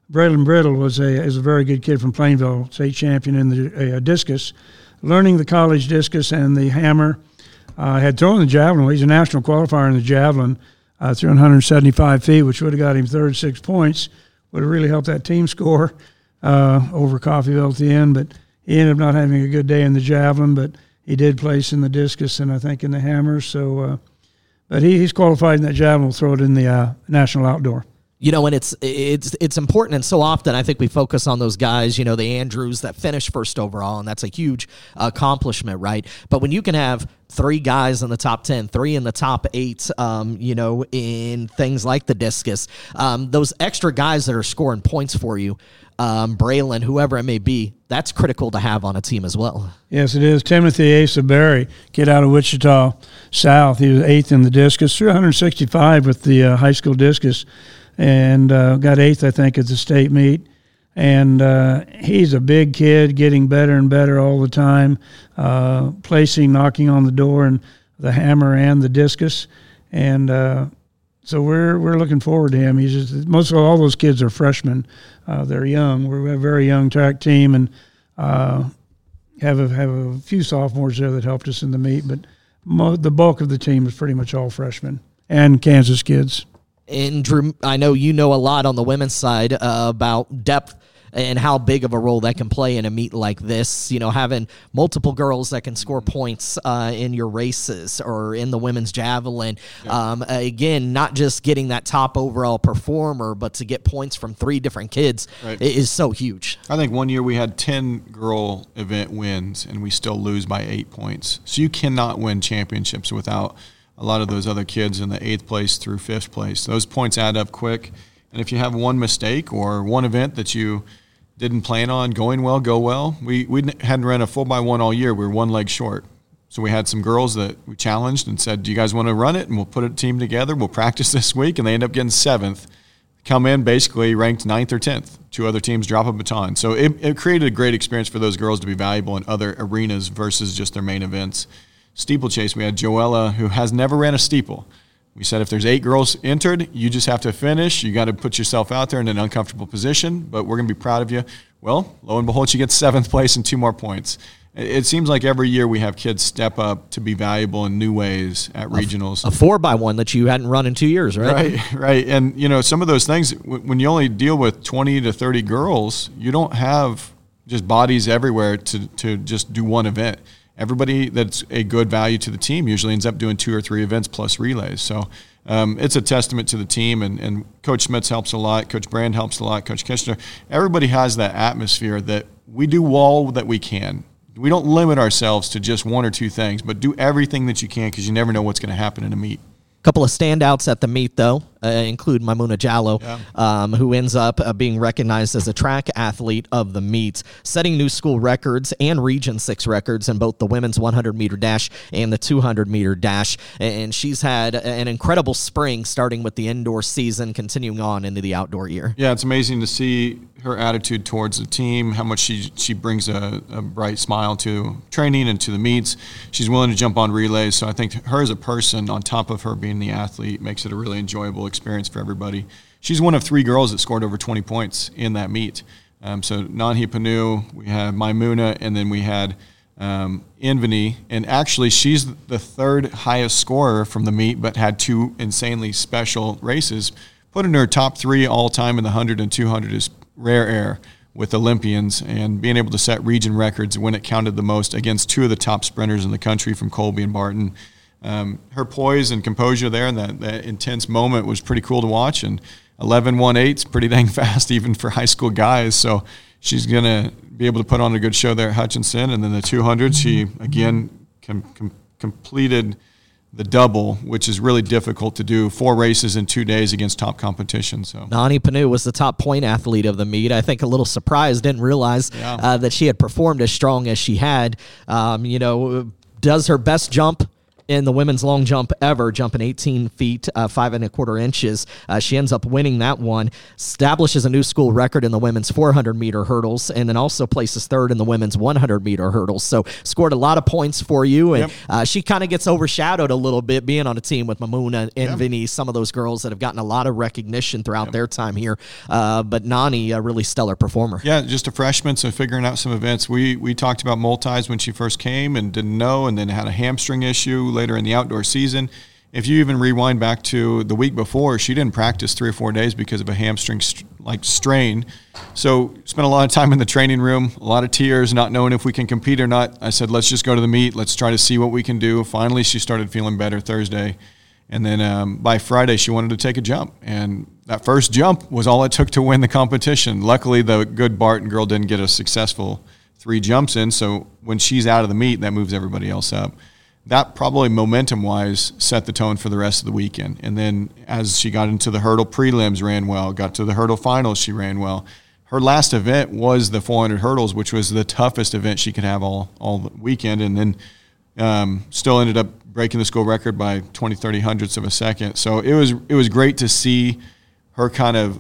Speaker 5: Braylon Brittle was a is a very good kid from Plainville, state champion in the uh, discus, learning the college discus and the hammer. Uh, had thrown the javelin. Well, he's a national qualifier in the javelin, uh, threw one hundred seventy-five feet, which would have got him third, six points. Would have really helped that team score uh, over Coffeyville at the end. But he ended up not having a good day in the javelin, but he did place in the discus and I think in the hammer. So, uh, but he, he's qualified in that javelin. We'll throw it in the uh, national outdoor.
Speaker 1: You know, and it's it's it's important, and so often I think we focus on those guys, you know, the Andrews that finish first overall, and that's a huge accomplishment, right? But when you can have three guys in the top ten, three in the top eight, um, you know, in things like the discus, um, those extra guys that are scoring points for you, um, Braylon, whoever it may be, that's critical to have on a team as well.
Speaker 5: Yes, it is. Timothy Asa Berry, kid out of Wichita South, he was eighth in the discus, threw one hundred sixty-five with the uh, high school discus. And uh, got eighth, I think, at the state meet. And uh, he's a big kid, getting better and better all the time, uh, placing, knocking on the door, and the hammer and the discus. And uh, so we're we're looking forward to him. He's just, most of all those kids are freshmen. Uh, they're young. We're a very young track team, and uh, have a, have a few sophomores there that helped us in the meet. But mo- the bulk of the team is pretty much all freshmen and Kansas kids.
Speaker 1: And Drew, I know you know a lot on the women's side uh, about depth and how big of a role that can play in a meet like this. You know, having multiple girls that can score points uh, in your races or in the women's javelin. Yeah. Um, again, not just getting that top overall performer, but to get points from three different kids right. is so huge.
Speaker 4: I think one year we had ten girl event wins, and we still lose by eight points. So you cannot win championships without a lot of those other kids in the eighth place through fifth place. Those points add up quick. And if you have one mistake or one event that you didn't plan on going well, go well. We we hadn't run a four by one all year. We were one leg short. So we had some girls that we challenged and said, do you guys want to run it? And we'll put a team together. We'll practice this week. And they end up getting seventh. Come in basically ranked ninth or tenth. Two other teams drop a baton. So it, it created a great experience for those girls to be valuable in other arenas versus just their main events. Steeplechase, we had Joella, who has never ran a steeple. We said if there's eight girls entered, you just have to finish. You got to put yourself out there in an uncomfortable position, but we're going to be proud of you. Well, lo and behold, she gets seventh place and two more points. It seems like every year we have kids step up to be valuable in new ways at regionals.
Speaker 1: A four by one that you hadn't run in two years, right?
Speaker 4: Right, right. And, you know, some of those things, when you only deal with twenty to thirty girls, you don't have just bodies everywhere to, to just do one event. Everybody that's a good value to the team usually ends up doing two or three events plus relays. So um, it's a testament to the team, and, and Coach Smits helps a lot. Coach Brand helps a lot. Coach Kishner. Everybody has that atmosphere that we do all that we can. We don't limit ourselves to just one or two things, but do everything that you can because you never know what's going to happen in a meet.
Speaker 1: Couple of standouts at the meet, though, uh, include Maimuna Jallo, yeah. um, who ends up uh, being recognized as a track athlete of the meet, setting new school records and Region six records in both the women's one hundred meter dash and the two hundred meter dash. And she's had an incredible spring, starting with the indoor season, continuing on into the outdoor year.
Speaker 4: Yeah, it's amazing to see her attitude towards the team, how much she she brings a, a bright smile to training and to the meets. She's willing to jump on relays, so I think her as a person, on top of her being the athlete, makes it a really enjoyable experience for everybody. She's one of three girls that scored over twenty points in that meet. Um, so Nanhi Panu, we had Maimuna, and then we had um, Invani. And actually, she's the third highest scorer from the meet, but had two insanely special races. Putting her top three all time in the one hundred and two hundred is rare air with Olympians, and being able to set region records when it counted the most against two of the top sprinters in the country from Colby and Barton. Um, her poise and composure there in that, that intense moment was pretty cool to watch, and eleven one eight is pretty dang fast even for high school guys, so she's going to be able to put on a good show there at Hutchinson. And then the two hundred, she again com- com- completed the double, which is really difficult to do, four races in two days against top competition. So
Speaker 1: Nanhi Panu was the top point athlete of the meet. I think a little surprised, didn't realize yeah. uh, that she had performed as strong as she had. Um, you know, does her best jump in the women's long jump ever, jumping eighteen feet, uh, five and a quarter inches. Uh, she ends up winning that one, establishes a new school record in the women's four hundred meter hurdles, and then also places third in the women's one hundred meter hurdles. So scored a lot of points for you, and yep. uh, she kind of gets overshadowed a little bit being on a team with Mamuna and yep. Vinny, some of those girls that have gotten a lot of recognition throughout yep. their time here. Uh, but Nani, a really stellar performer.
Speaker 4: Yeah, just a freshman, so figuring out some events. We we talked about multis when she first came and didn't know, and then had a hamstring issue later in the outdoor season. If you even rewind back to the week before, she didn't practice three or four days because of a hamstring st- like strain. So spent a lot of time in the training room, a lot of tears, not knowing if we can compete or not. I said, let's just go to the meet. Let's try to see what we can do. Finally, she started feeling better Thursday. And then um, by Friday, she wanted to take a jump. And that first jump was all it took to win the competition. Luckily, the good Barton girl didn't get a successful three jumps in. So when she's out of the meet, that moves everybody else up. That probably momentum-wise set the tone for the rest of the weekend. And then as she got into the hurdle prelims, ran well. Got to the hurdle finals, she ran well. Her last event was the four hundred hurdles, which was the toughest event she could have all, all the weekend. And then um, still ended up breaking the school record by twenty, thirty hundredths of a second. So it was it was great to see her kind of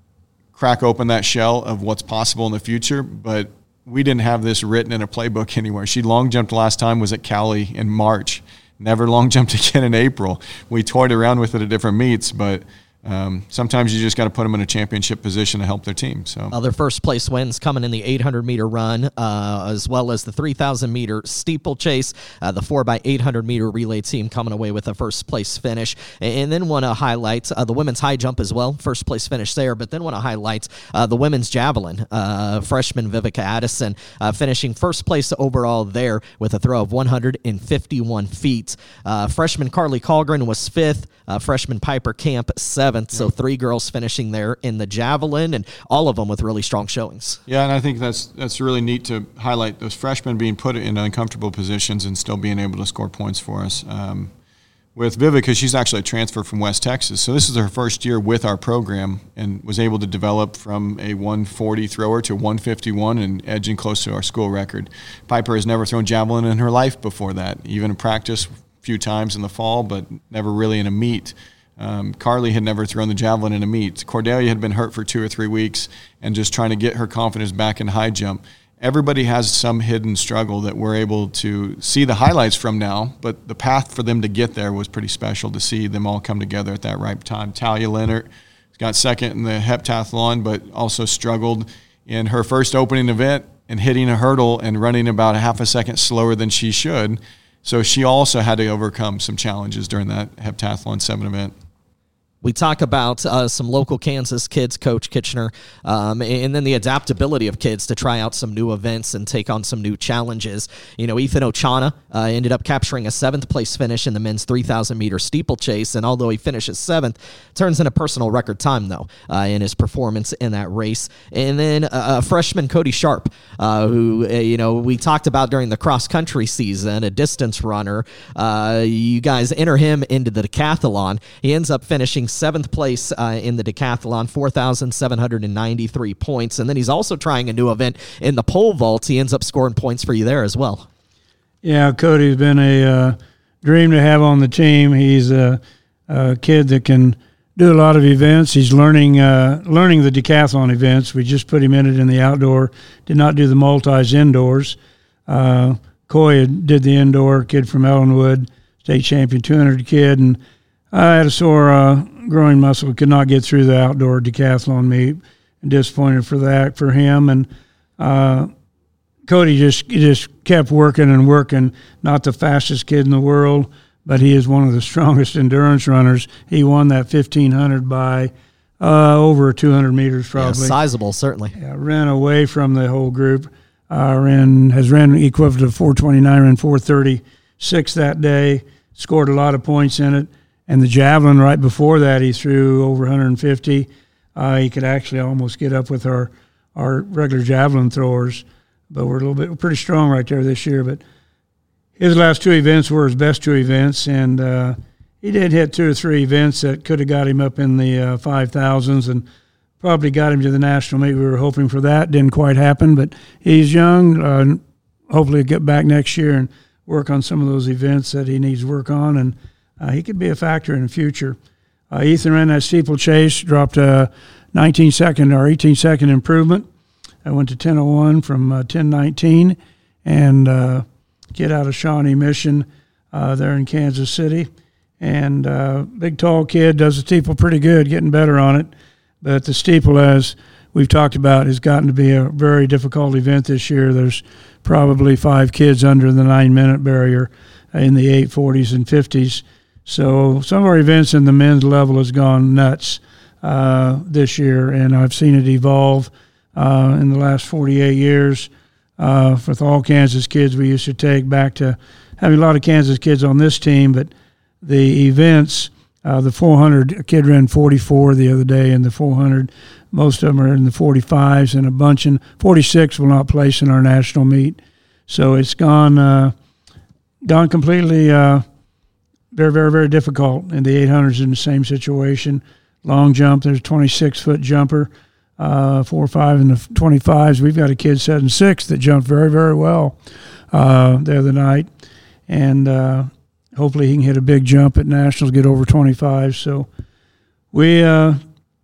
Speaker 4: crack open that shell of what's possible in the future, but we didn't have this written in a playbook anywhere. She long jumped last time was at Cali in March. Never long jumped again in April. We toyed around with it at different meets, but um, sometimes you just got to put them in a championship position to help their team. So
Speaker 1: other first place wins coming in the eight hundred meter run, uh, as well as the three thousand meter steeplechase. Uh, the four by eight hundred meter relay team coming away with a first place finish. And then want to highlight uh, the women's high jump as well, first place finish there. But then want to highlight uh, the women's javelin. Uh, freshman Vivica Addison uh, finishing first place overall there with a throw of one hundred fifty-one feet. Uh, freshman Carly Colgren was fifth. Uh, freshman Piper Camp seventh. So three girls finishing there in the javelin, and all of them with really strong showings.
Speaker 4: Yeah, and I think that's that's really neat to highlight those freshmen being put in uncomfortable positions and still being able to score points for us. Um, with Vivica, she's actually a transfer from West Texas, so this is her first year with our program and was able to develop from a one forty thrower to one fifty-one and edging close to our school record. Piper has never thrown javelin in her life before that, even in practice a few times in the fall, but never really in a meet. Um, Carly had never thrown the javelin in a meet. Cordelia had been hurt for two or three weeks and just trying to get her confidence back in high jump. Everybody has some hidden struggle that we're able to see the highlights from now, but the path for them to get there was pretty special to see them all come together at that right time. Talia Leonard got second in the heptathlon, but also struggled in her first opening event and hitting a hurdle and running about a half a second slower than she should. So she also had to overcome some challenges during that heptathlon seven event.
Speaker 1: We talk about uh, some local Kansas kids, Coach Kitchener, um, and then the adaptability of kids to try out some new events and take on some new challenges. You know, Ethan Ochana uh, ended up capturing a seventh place finish in the men's three thousand meter steeplechase, and although he finishes seventh, turns in a personal record time, though, uh, in his performance in that race. And then uh, freshman Cody Sharp, uh, who, uh, you know, we talked about during the cross-country season, a distance runner. Uh, you guys enter him into the decathlon. He ends up finishing seventh place uh, in the decathlon, four thousand seven hundred ninety-three points. And then he's also trying a new event in the pole vault. He ends up scoring points for you there as well.
Speaker 5: Yeah, Cody's been a uh, dream to have on the team. He's a, a kid that can do a lot of events. He's learning uh, learning the decathlon events. We just put him in it in the outdoor, did not do the multis indoors. Uh, Coy did the indoor, kid from Ellenwood, state champion two hundred kid, and I had a sore uh, groin muscle, could not get through the outdoor decathlon meet, and disappointed for that for him. And uh, Cody just just kept working and working. Not the fastest kid in the world, but he is one of the strongest endurance runners. He won that fifteen hundred by uh, over two hundred meters, probably.
Speaker 1: Yeah, sizable, certainly.
Speaker 5: Yeah, ran away from the whole group. Uh, ran has ran equivalent of four twenty-nine, ran four thirty-six that day. Scored a lot of points in it. And the javelin right before that, he threw over one hundred fifty. Uh, he could actually almost get up with our, our regular javelin throwers, but we're a little bit we're pretty strong right there this year. But his last two events were his best two events, and uh, he did hit two or three events that could have got him up in the uh, five thousands and probably got him to the national meet. We were hoping for that. Didn't quite happen, but he's young. Uh, hopefully he'll get back next year, and work on some of those events that he needs work on, and uh, he could be a factor in the future. Uh, Ethan ran that steeplechase, dropped a nineteen second or eighteen second improvement. I went to ten oh one from uh, ten nineteen, and uh, kid out of Shawnee Mission uh, there in Kansas City. And uh, big, tall kid, does the steeple pretty good, getting better on it. But the steeple, as we've talked about, has gotten to be a very difficult event this year. There's probably five kids under the nine-minute barrier in the eight forties and fifties. So some of our events in the men's level has gone nuts uh, this year, and I've seen it evolve uh, in the last forty-eight years. Uh, with all Kansas kids we used to take back to having a lot of Kansas kids on this team, but the events, uh, the four hundred, a kid ran forty-four the other day in the four hundred. Most of them are in the forty-fives, and a bunch in forty-six will not place in our national meet. So it's gone uh, gone completely uh, very, very, very difficult. And the eight hundreds in the same situation. Long jump, there's a twenty-six-foot jumper, uh, four or five in the twenty-fives. We've got a kid setting six that jumped very, very well uh, the other night. And uh, hopefully he can hit a big jump at nationals, get over twenty-five. So we, uh,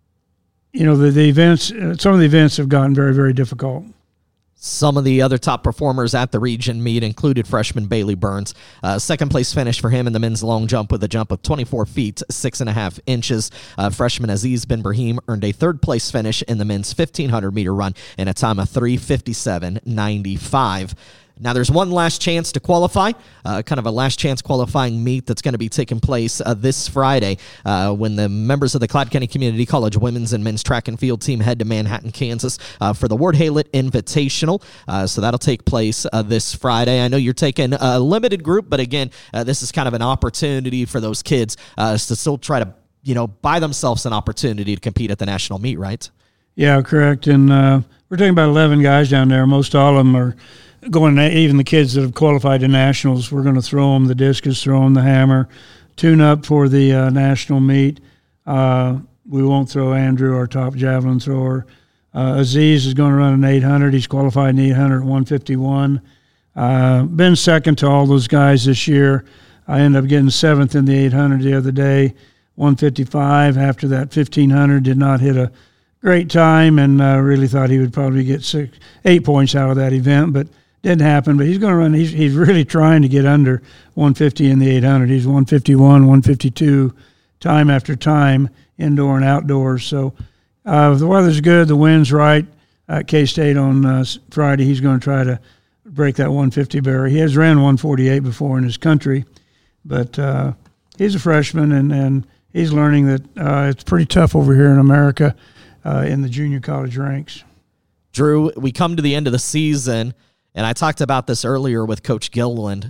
Speaker 5: you know, the, the events, uh, some of the events have gotten very, very difficult.
Speaker 1: Some of the other top performers at the region meet included freshman Bailey Burns. Uh, second place finish for him in the men's long jump with a jump of twenty-four feet, six and a half inches. Uh, freshman Aziz Ben Brahim earned a third place finish in the men's fifteen hundred meter run in a time of three fifty-seven ninety-five. Now, there's one last chance to qualify, uh, kind of a last chance qualifying meet that's going to be taking place uh, this Friday uh, when the members of the Cloud County Community College women's and men's track and field team head to Manhattan, Kansas uh, for the Ward Haylett Invitational. Uh, so that'll take place uh, this Friday. I know you're taking a limited group, but again, uh, this is kind of an opportunity for those kids uh, to still try to, you know, buy themselves an opportunity to compete at the national meet, right?
Speaker 5: Yeah, correct. And uh, we're talking about eleven guys down there. Most all of them are going, even the kids that have qualified to nationals, we're going to throw them the discus, throw them the hammer, tune up for the uh, national meet. Uh, we won't throw Andrew, our top javelin thrower. Uh, Aziz is going to run an eight hundred. He's qualified in eight hundred at one fifty-one. Uh, been second to all those guys this year. I ended up getting seventh in the eight hundred the other day, one fifty-five. After that fifteen hundred, did not hit a great time, and uh, really thought he would probably get six, eight points out of that event, but didn't happen. But he's going to run. He's he's really trying to get under one fifty in the eight hundred. He's one fifty-one, one fifty-two, time after time, indoor and outdoors. So uh, if the weather's good, the wind's right at K-State on uh, Friday, he's going to try to break that one fifty barrier. He has ran one forty-eight before in his country, but uh, he's a freshman, and, and he's learning that uh, it's pretty tough over here in America uh, in the junior college ranks.
Speaker 1: Drew, we come to the end of the season, and I talked about this earlier with Coach Gilliland.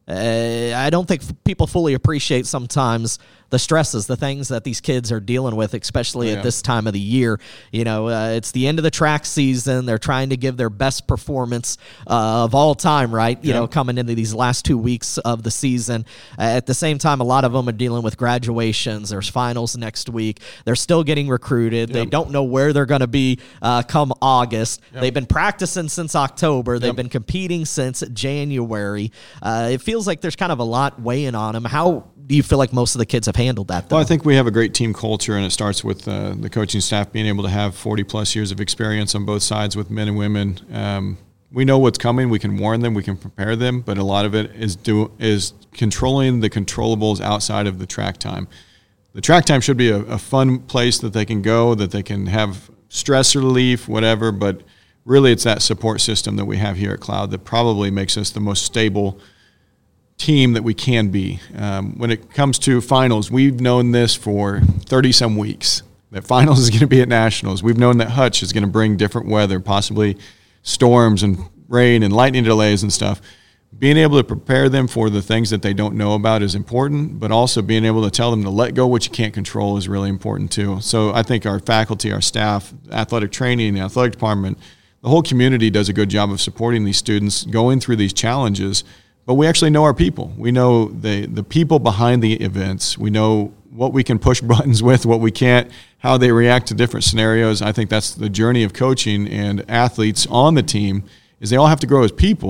Speaker 1: Uh, I don't think f- people fully appreciate sometimes the stresses, the things that these kids are dealing with, especially
Speaker 4: yeah.
Speaker 1: at this time of the year. You know, uh, it's the end of the track season. They're trying to give their best performance uh, of all time, right? You
Speaker 4: yeah.
Speaker 1: know, coming into these last two weeks of the season. Uh, at the same time, a lot of them are dealing with graduations. There's finals next week. They're still getting recruited. Yep. They don't know where they're going to be uh, come August. Yep. They've been practicing since October. They've yep. been competing since January. Uh, it feels like there's kind of a lot weighing on them. How do you feel like most of the kids have handled that, though?
Speaker 4: Well, I think we have a great team culture, and it starts with uh, the coaching staff being able to have forty-plus years of experience on both sides with men and women. Um, we know what's coming. We can warn them. We can prepare them, but a lot of it is do is controlling the controllables outside of the track time. The track time should be a, a fun place that they can go, that they can have stress relief, whatever, but really it's that support system that we have here at Cloud that probably makes us the most stable team that we can be. Um, when it comes to finals, we've known this for thirty-some weeks, that finals is going to be at nationals. We've known that Hutch is going to bring different weather, possibly storms and rain and lightning delays and stuff. Being able to prepare them for the things that they don't know about is important, but also being able to tell them to let go what you can't control is really important too. So I think our faculty, our staff, athletic training, the athletic department, the whole community does a good job of supporting these students going through these challenges. But we actually know our people. We know the the people behind the events. We know what we can push buttons with, what we can't, how they react to different scenarios. I think that's the journey of coaching and athletes on the team, is they all have to grow as people,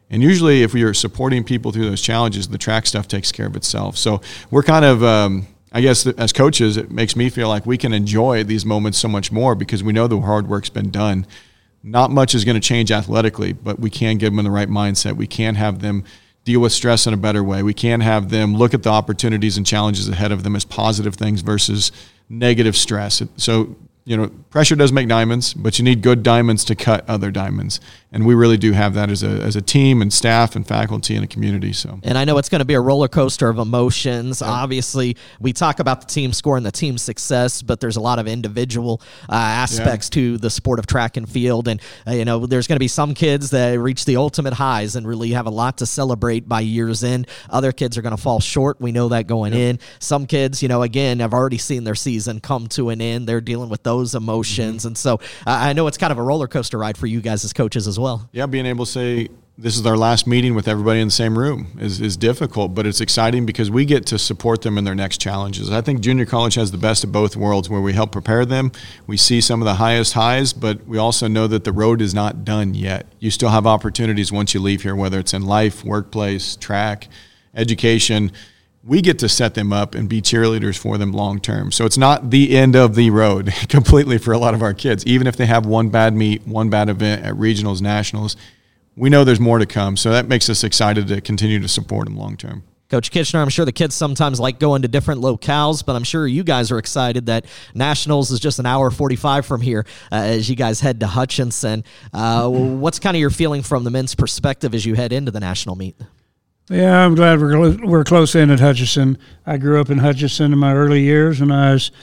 Speaker 4: And usually if we are supporting people through those challenges, the track stuff takes care of itself. So we're kind of, um, I guess as coaches, it makes me feel like we can enjoy these moments so much more because we know the hard work's been done. Not much is going to change athletically, but we can get them in the right mindset. We can have them deal with stress in a better way. We can have them look at the opportunities and challenges ahead of them as positive things versus negative stress. So, you know, pressure does make diamonds, but you need good diamonds to cut other diamonds. And we really do have that as a as a team and staff and faculty and a community. So,
Speaker 1: and I know it's going to be a roller coaster of emotions. Yeah. Obviously, we talk about the team score and the team success, but there's a lot of individual uh, aspects yeah. to the sport of track and field. And, uh, you know, there's going to be some kids that reach the ultimate highs and really have a lot to celebrate by year's end. Other kids are going to fall short. We know that going yeah. in. Some kids, you know, again, have already seen their season come to an end. They're dealing with those emotions. Mm-hmm. And so uh, I know it's kind of a roller coaster ride for you guys as coaches as well.
Speaker 4: Yeah, being able to say this is our last meeting with everybody in the same room is, is difficult, but it's exciting because we get to support them in their next challenges. I think junior college has the best of both worlds where we help prepare them. We see some of the highest highs, but we also know that the road is not done yet. You still have opportunities once you leave here, whether it's in life, workplace, track, education. We get to set them up and be cheerleaders for them long term. So it's not the end of the road completely for a lot of our kids. Even if they have one bad meet, one bad event at regionals, nationals, we know there's more to come. So that makes us excited to continue to support them long term.
Speaker 1: Coach Kitchener, I'm sure the kids sometimes like going to different locales, but I'm sure you guys are excited that Nationals is just an hour forty-five from here uh, as you guys head to Hutchinson. Uh, what's kind of your feeling from the men's perspective as you head into the national meet?
Speaker 5: Yeah, I'm glad we're we're close in at Hutchinson. I grew up in Hutchinson in my early years when I was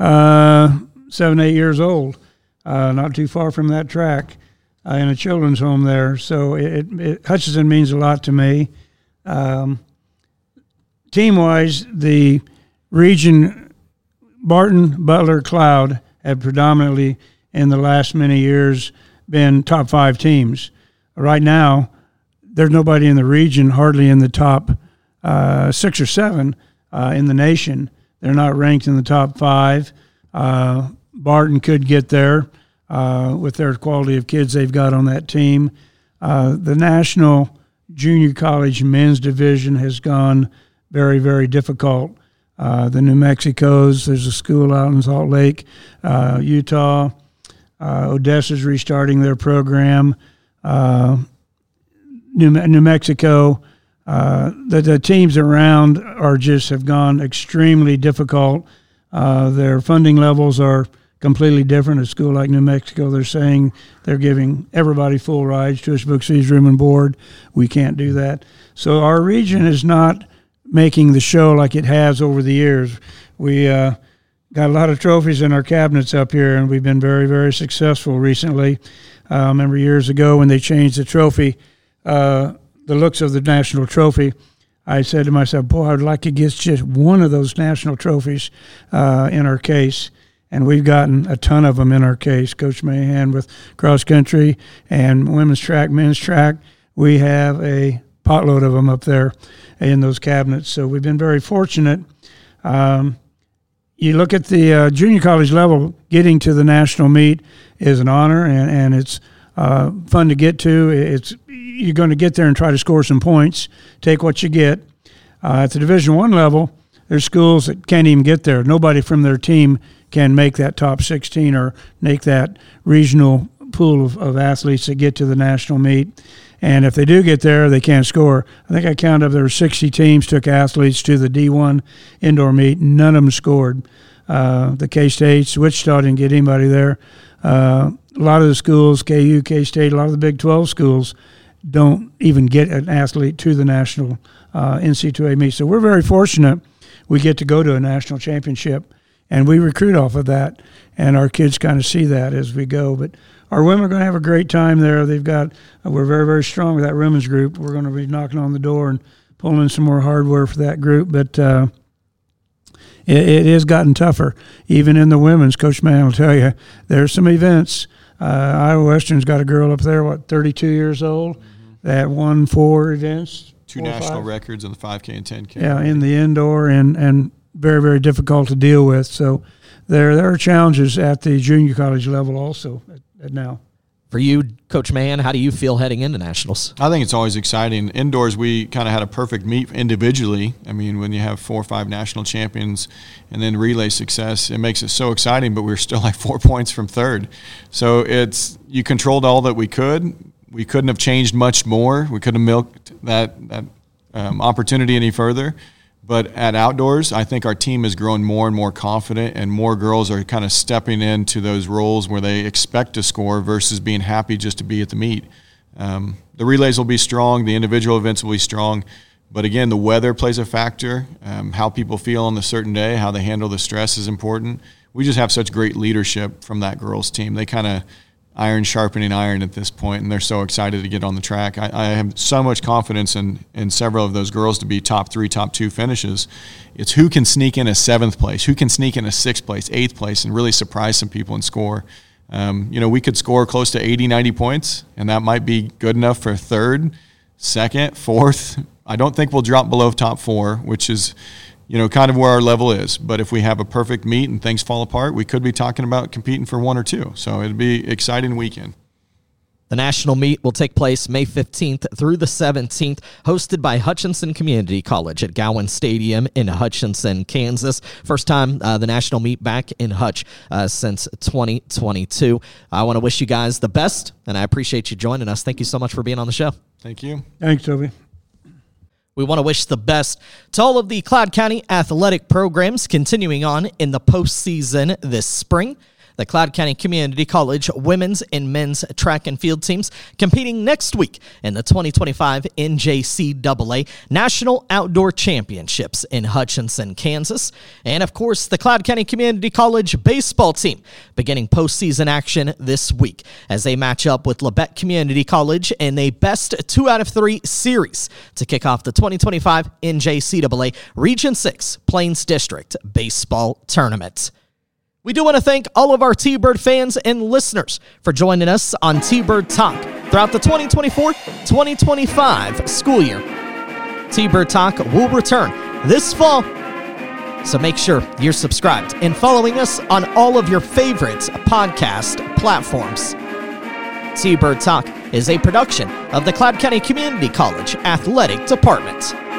Speaker 5: uh, seven, eight years old, uh, not too far from that track, uh, in a children's home there. So it, it, Hutchinson means a lot to me. Um, team-wise, the region, Barton, Butler, Cloud have predominantly in the last many years been top five teams. Right now, there's nobody in the region, hardly in the top uh, six or seven uh, in the nation. They're not ranked in the top five. Uh, Barton could get there uh, with their quality of kids they've got on that team. Uh, the National Junior College men's division has gone very, very difficult. Uh, the New Mexicos, there's a school out in Salt Lake, uh, Utah. Uh, Odessa's restarting their program. Uh, New, New Mexico, uh, the, the teams around are just have gone extremely difficult. Uh, their funding levels are completely different. A school like New Mexico, they're saying they're giving everybody full rides, tuition, books, fees, room, and board. We can't do that. So our region is not making the show like it has over the years. We uh, got a lot of trophies in our cabinets up here, and we've been very, very successful recently. Uh, I remember years ago when they changed the trophy, Uh, the looks of the national trophy, I said to myself, boy, I'd like to get just one of those national trophies uh, in our case. And we've gotten a ton of them in our case. Coach Mahan with cross country and women's track, men's track, we have a potload of them up there in those cabinets. So we've been very fortunate. Um, you look at the uh, junior college level, getting to the national meet is an honor, and, and it's uh, fun to get to. It's You're going to get there and try to score some points, take what you get. Uh, at the Division One level, there's schools that can't even get there. Nobody from their team can make that top sixteen or make that regional pool of, of athletes that get to the national meet. And if they do get there, they can't score. I think I counted up there were sixty teams took athletes to the D one indoor meet. None of them scored. Uh, the K-States, Wichita didn't get anybody there. Uh, a lot of the schools, K U, K-State, a lot of the Big twelve schools, don't even get an athlete to the national uh, N C double A meet. So we're very fortunate we get to go to a national championship, and we recruit off of that, and our kids kind of see that as we go. But our women are going to have a great time there. They've got uh, we're very, very strong with that women's group. We're going to be knocking on the door and pulling in some more hardware for that group. But uh, it, it has gotten tougher, even in the women's. Coach Mann will tell you there's some events. Uh, Iowa Western's got a girl up there, what, thirty-two years old, mm-hmm. that won four events.
Speaker 4: Two national records in the five K and ten K.
Speaker 5: Yeah, in the indoor, and, and very, very difficult to deal with. So there there are challenges at the junior college level also at, at now.
Speaker 1: For you, Coach Mahan, how do you feel heading into nationals?
Speaker 4: I think it's always exciting. Indoors, we kind of had a perfect meet individually. I mean, when you have four or five national champions and then relay success, it makes it so exciting, but we're still like four points from third. So it's you controlled all that we could. We couldn't have changed much more. We couldn't have milked that, that um, opportunity any further. But at outdoors, I think our team has grown more and more confident, and more girls are kind of stepping into those roles where they expect to score versus being happy just to be at the meet. Um, the relays will be strong. The individual events will be strong. But, again, the weather plays a factor. Um, how people feel on the certain day, how they handle the stress is important. We just have such great leadership from that girls' team. They kind of iron sharpening iron at this point, and they're so excited to get on the track. I, I have so much confidence in, in several of those girls to be top three, top two finishes. It's who can sneak in a seventh place, who can sneak in a sixth place, eighth place, and really surprise some people and score. Um, you know, we could score close to eighty, ninety points, and that might be good enough for third, second, fourth. I don't think we'll drop below top four, which is, you know, kind of where our level is. But if we have a perfect meet and things fall apart, we could be talking about competing for one or two. So it'd be an exciting weekend.
Speaker 1: The national meet will take place May fifteenth through the seventeenth, hosted by Hutchinson Community College at Gowan Stadium in Hutchinson, Kansas. First time uh, the national meet back in Hutch uh, since twenty twenty-two. I want to wish you guys the best, and I appreciate you joining us. Thank you so much for being on the show.
Speaker 4: Thank you.
Speaker 5: Thanks, Toby.
Speaker 1: We want to wish the best to all of the Cloud County athletic programs continuing on in the postseason this spring. The Cloud County Community College women's and men's track and field teams competing next week in the twenty twenty-five N J C A A National Outdoor Championships in Hutchinson, Kansas. And, of course, the Cloud County Community College baseball team beginning postseason action this week as they match up with Labette Community College in a best two out of three series to kick off the twenty twenty-five N J C A A Region six Plains District Baseball Tournament. We do want to thank all of our T-Bird fans and listeners for joining us on T-Bird Talk throughout the twenty twenty-four twenty twenty-five school year. T-Bird Talk will return this fall, so make sure you're subscribed and following us on all of your favorite podcast platforms. T-Bird Talk is a production of the Cloud County Community College Athletic Department.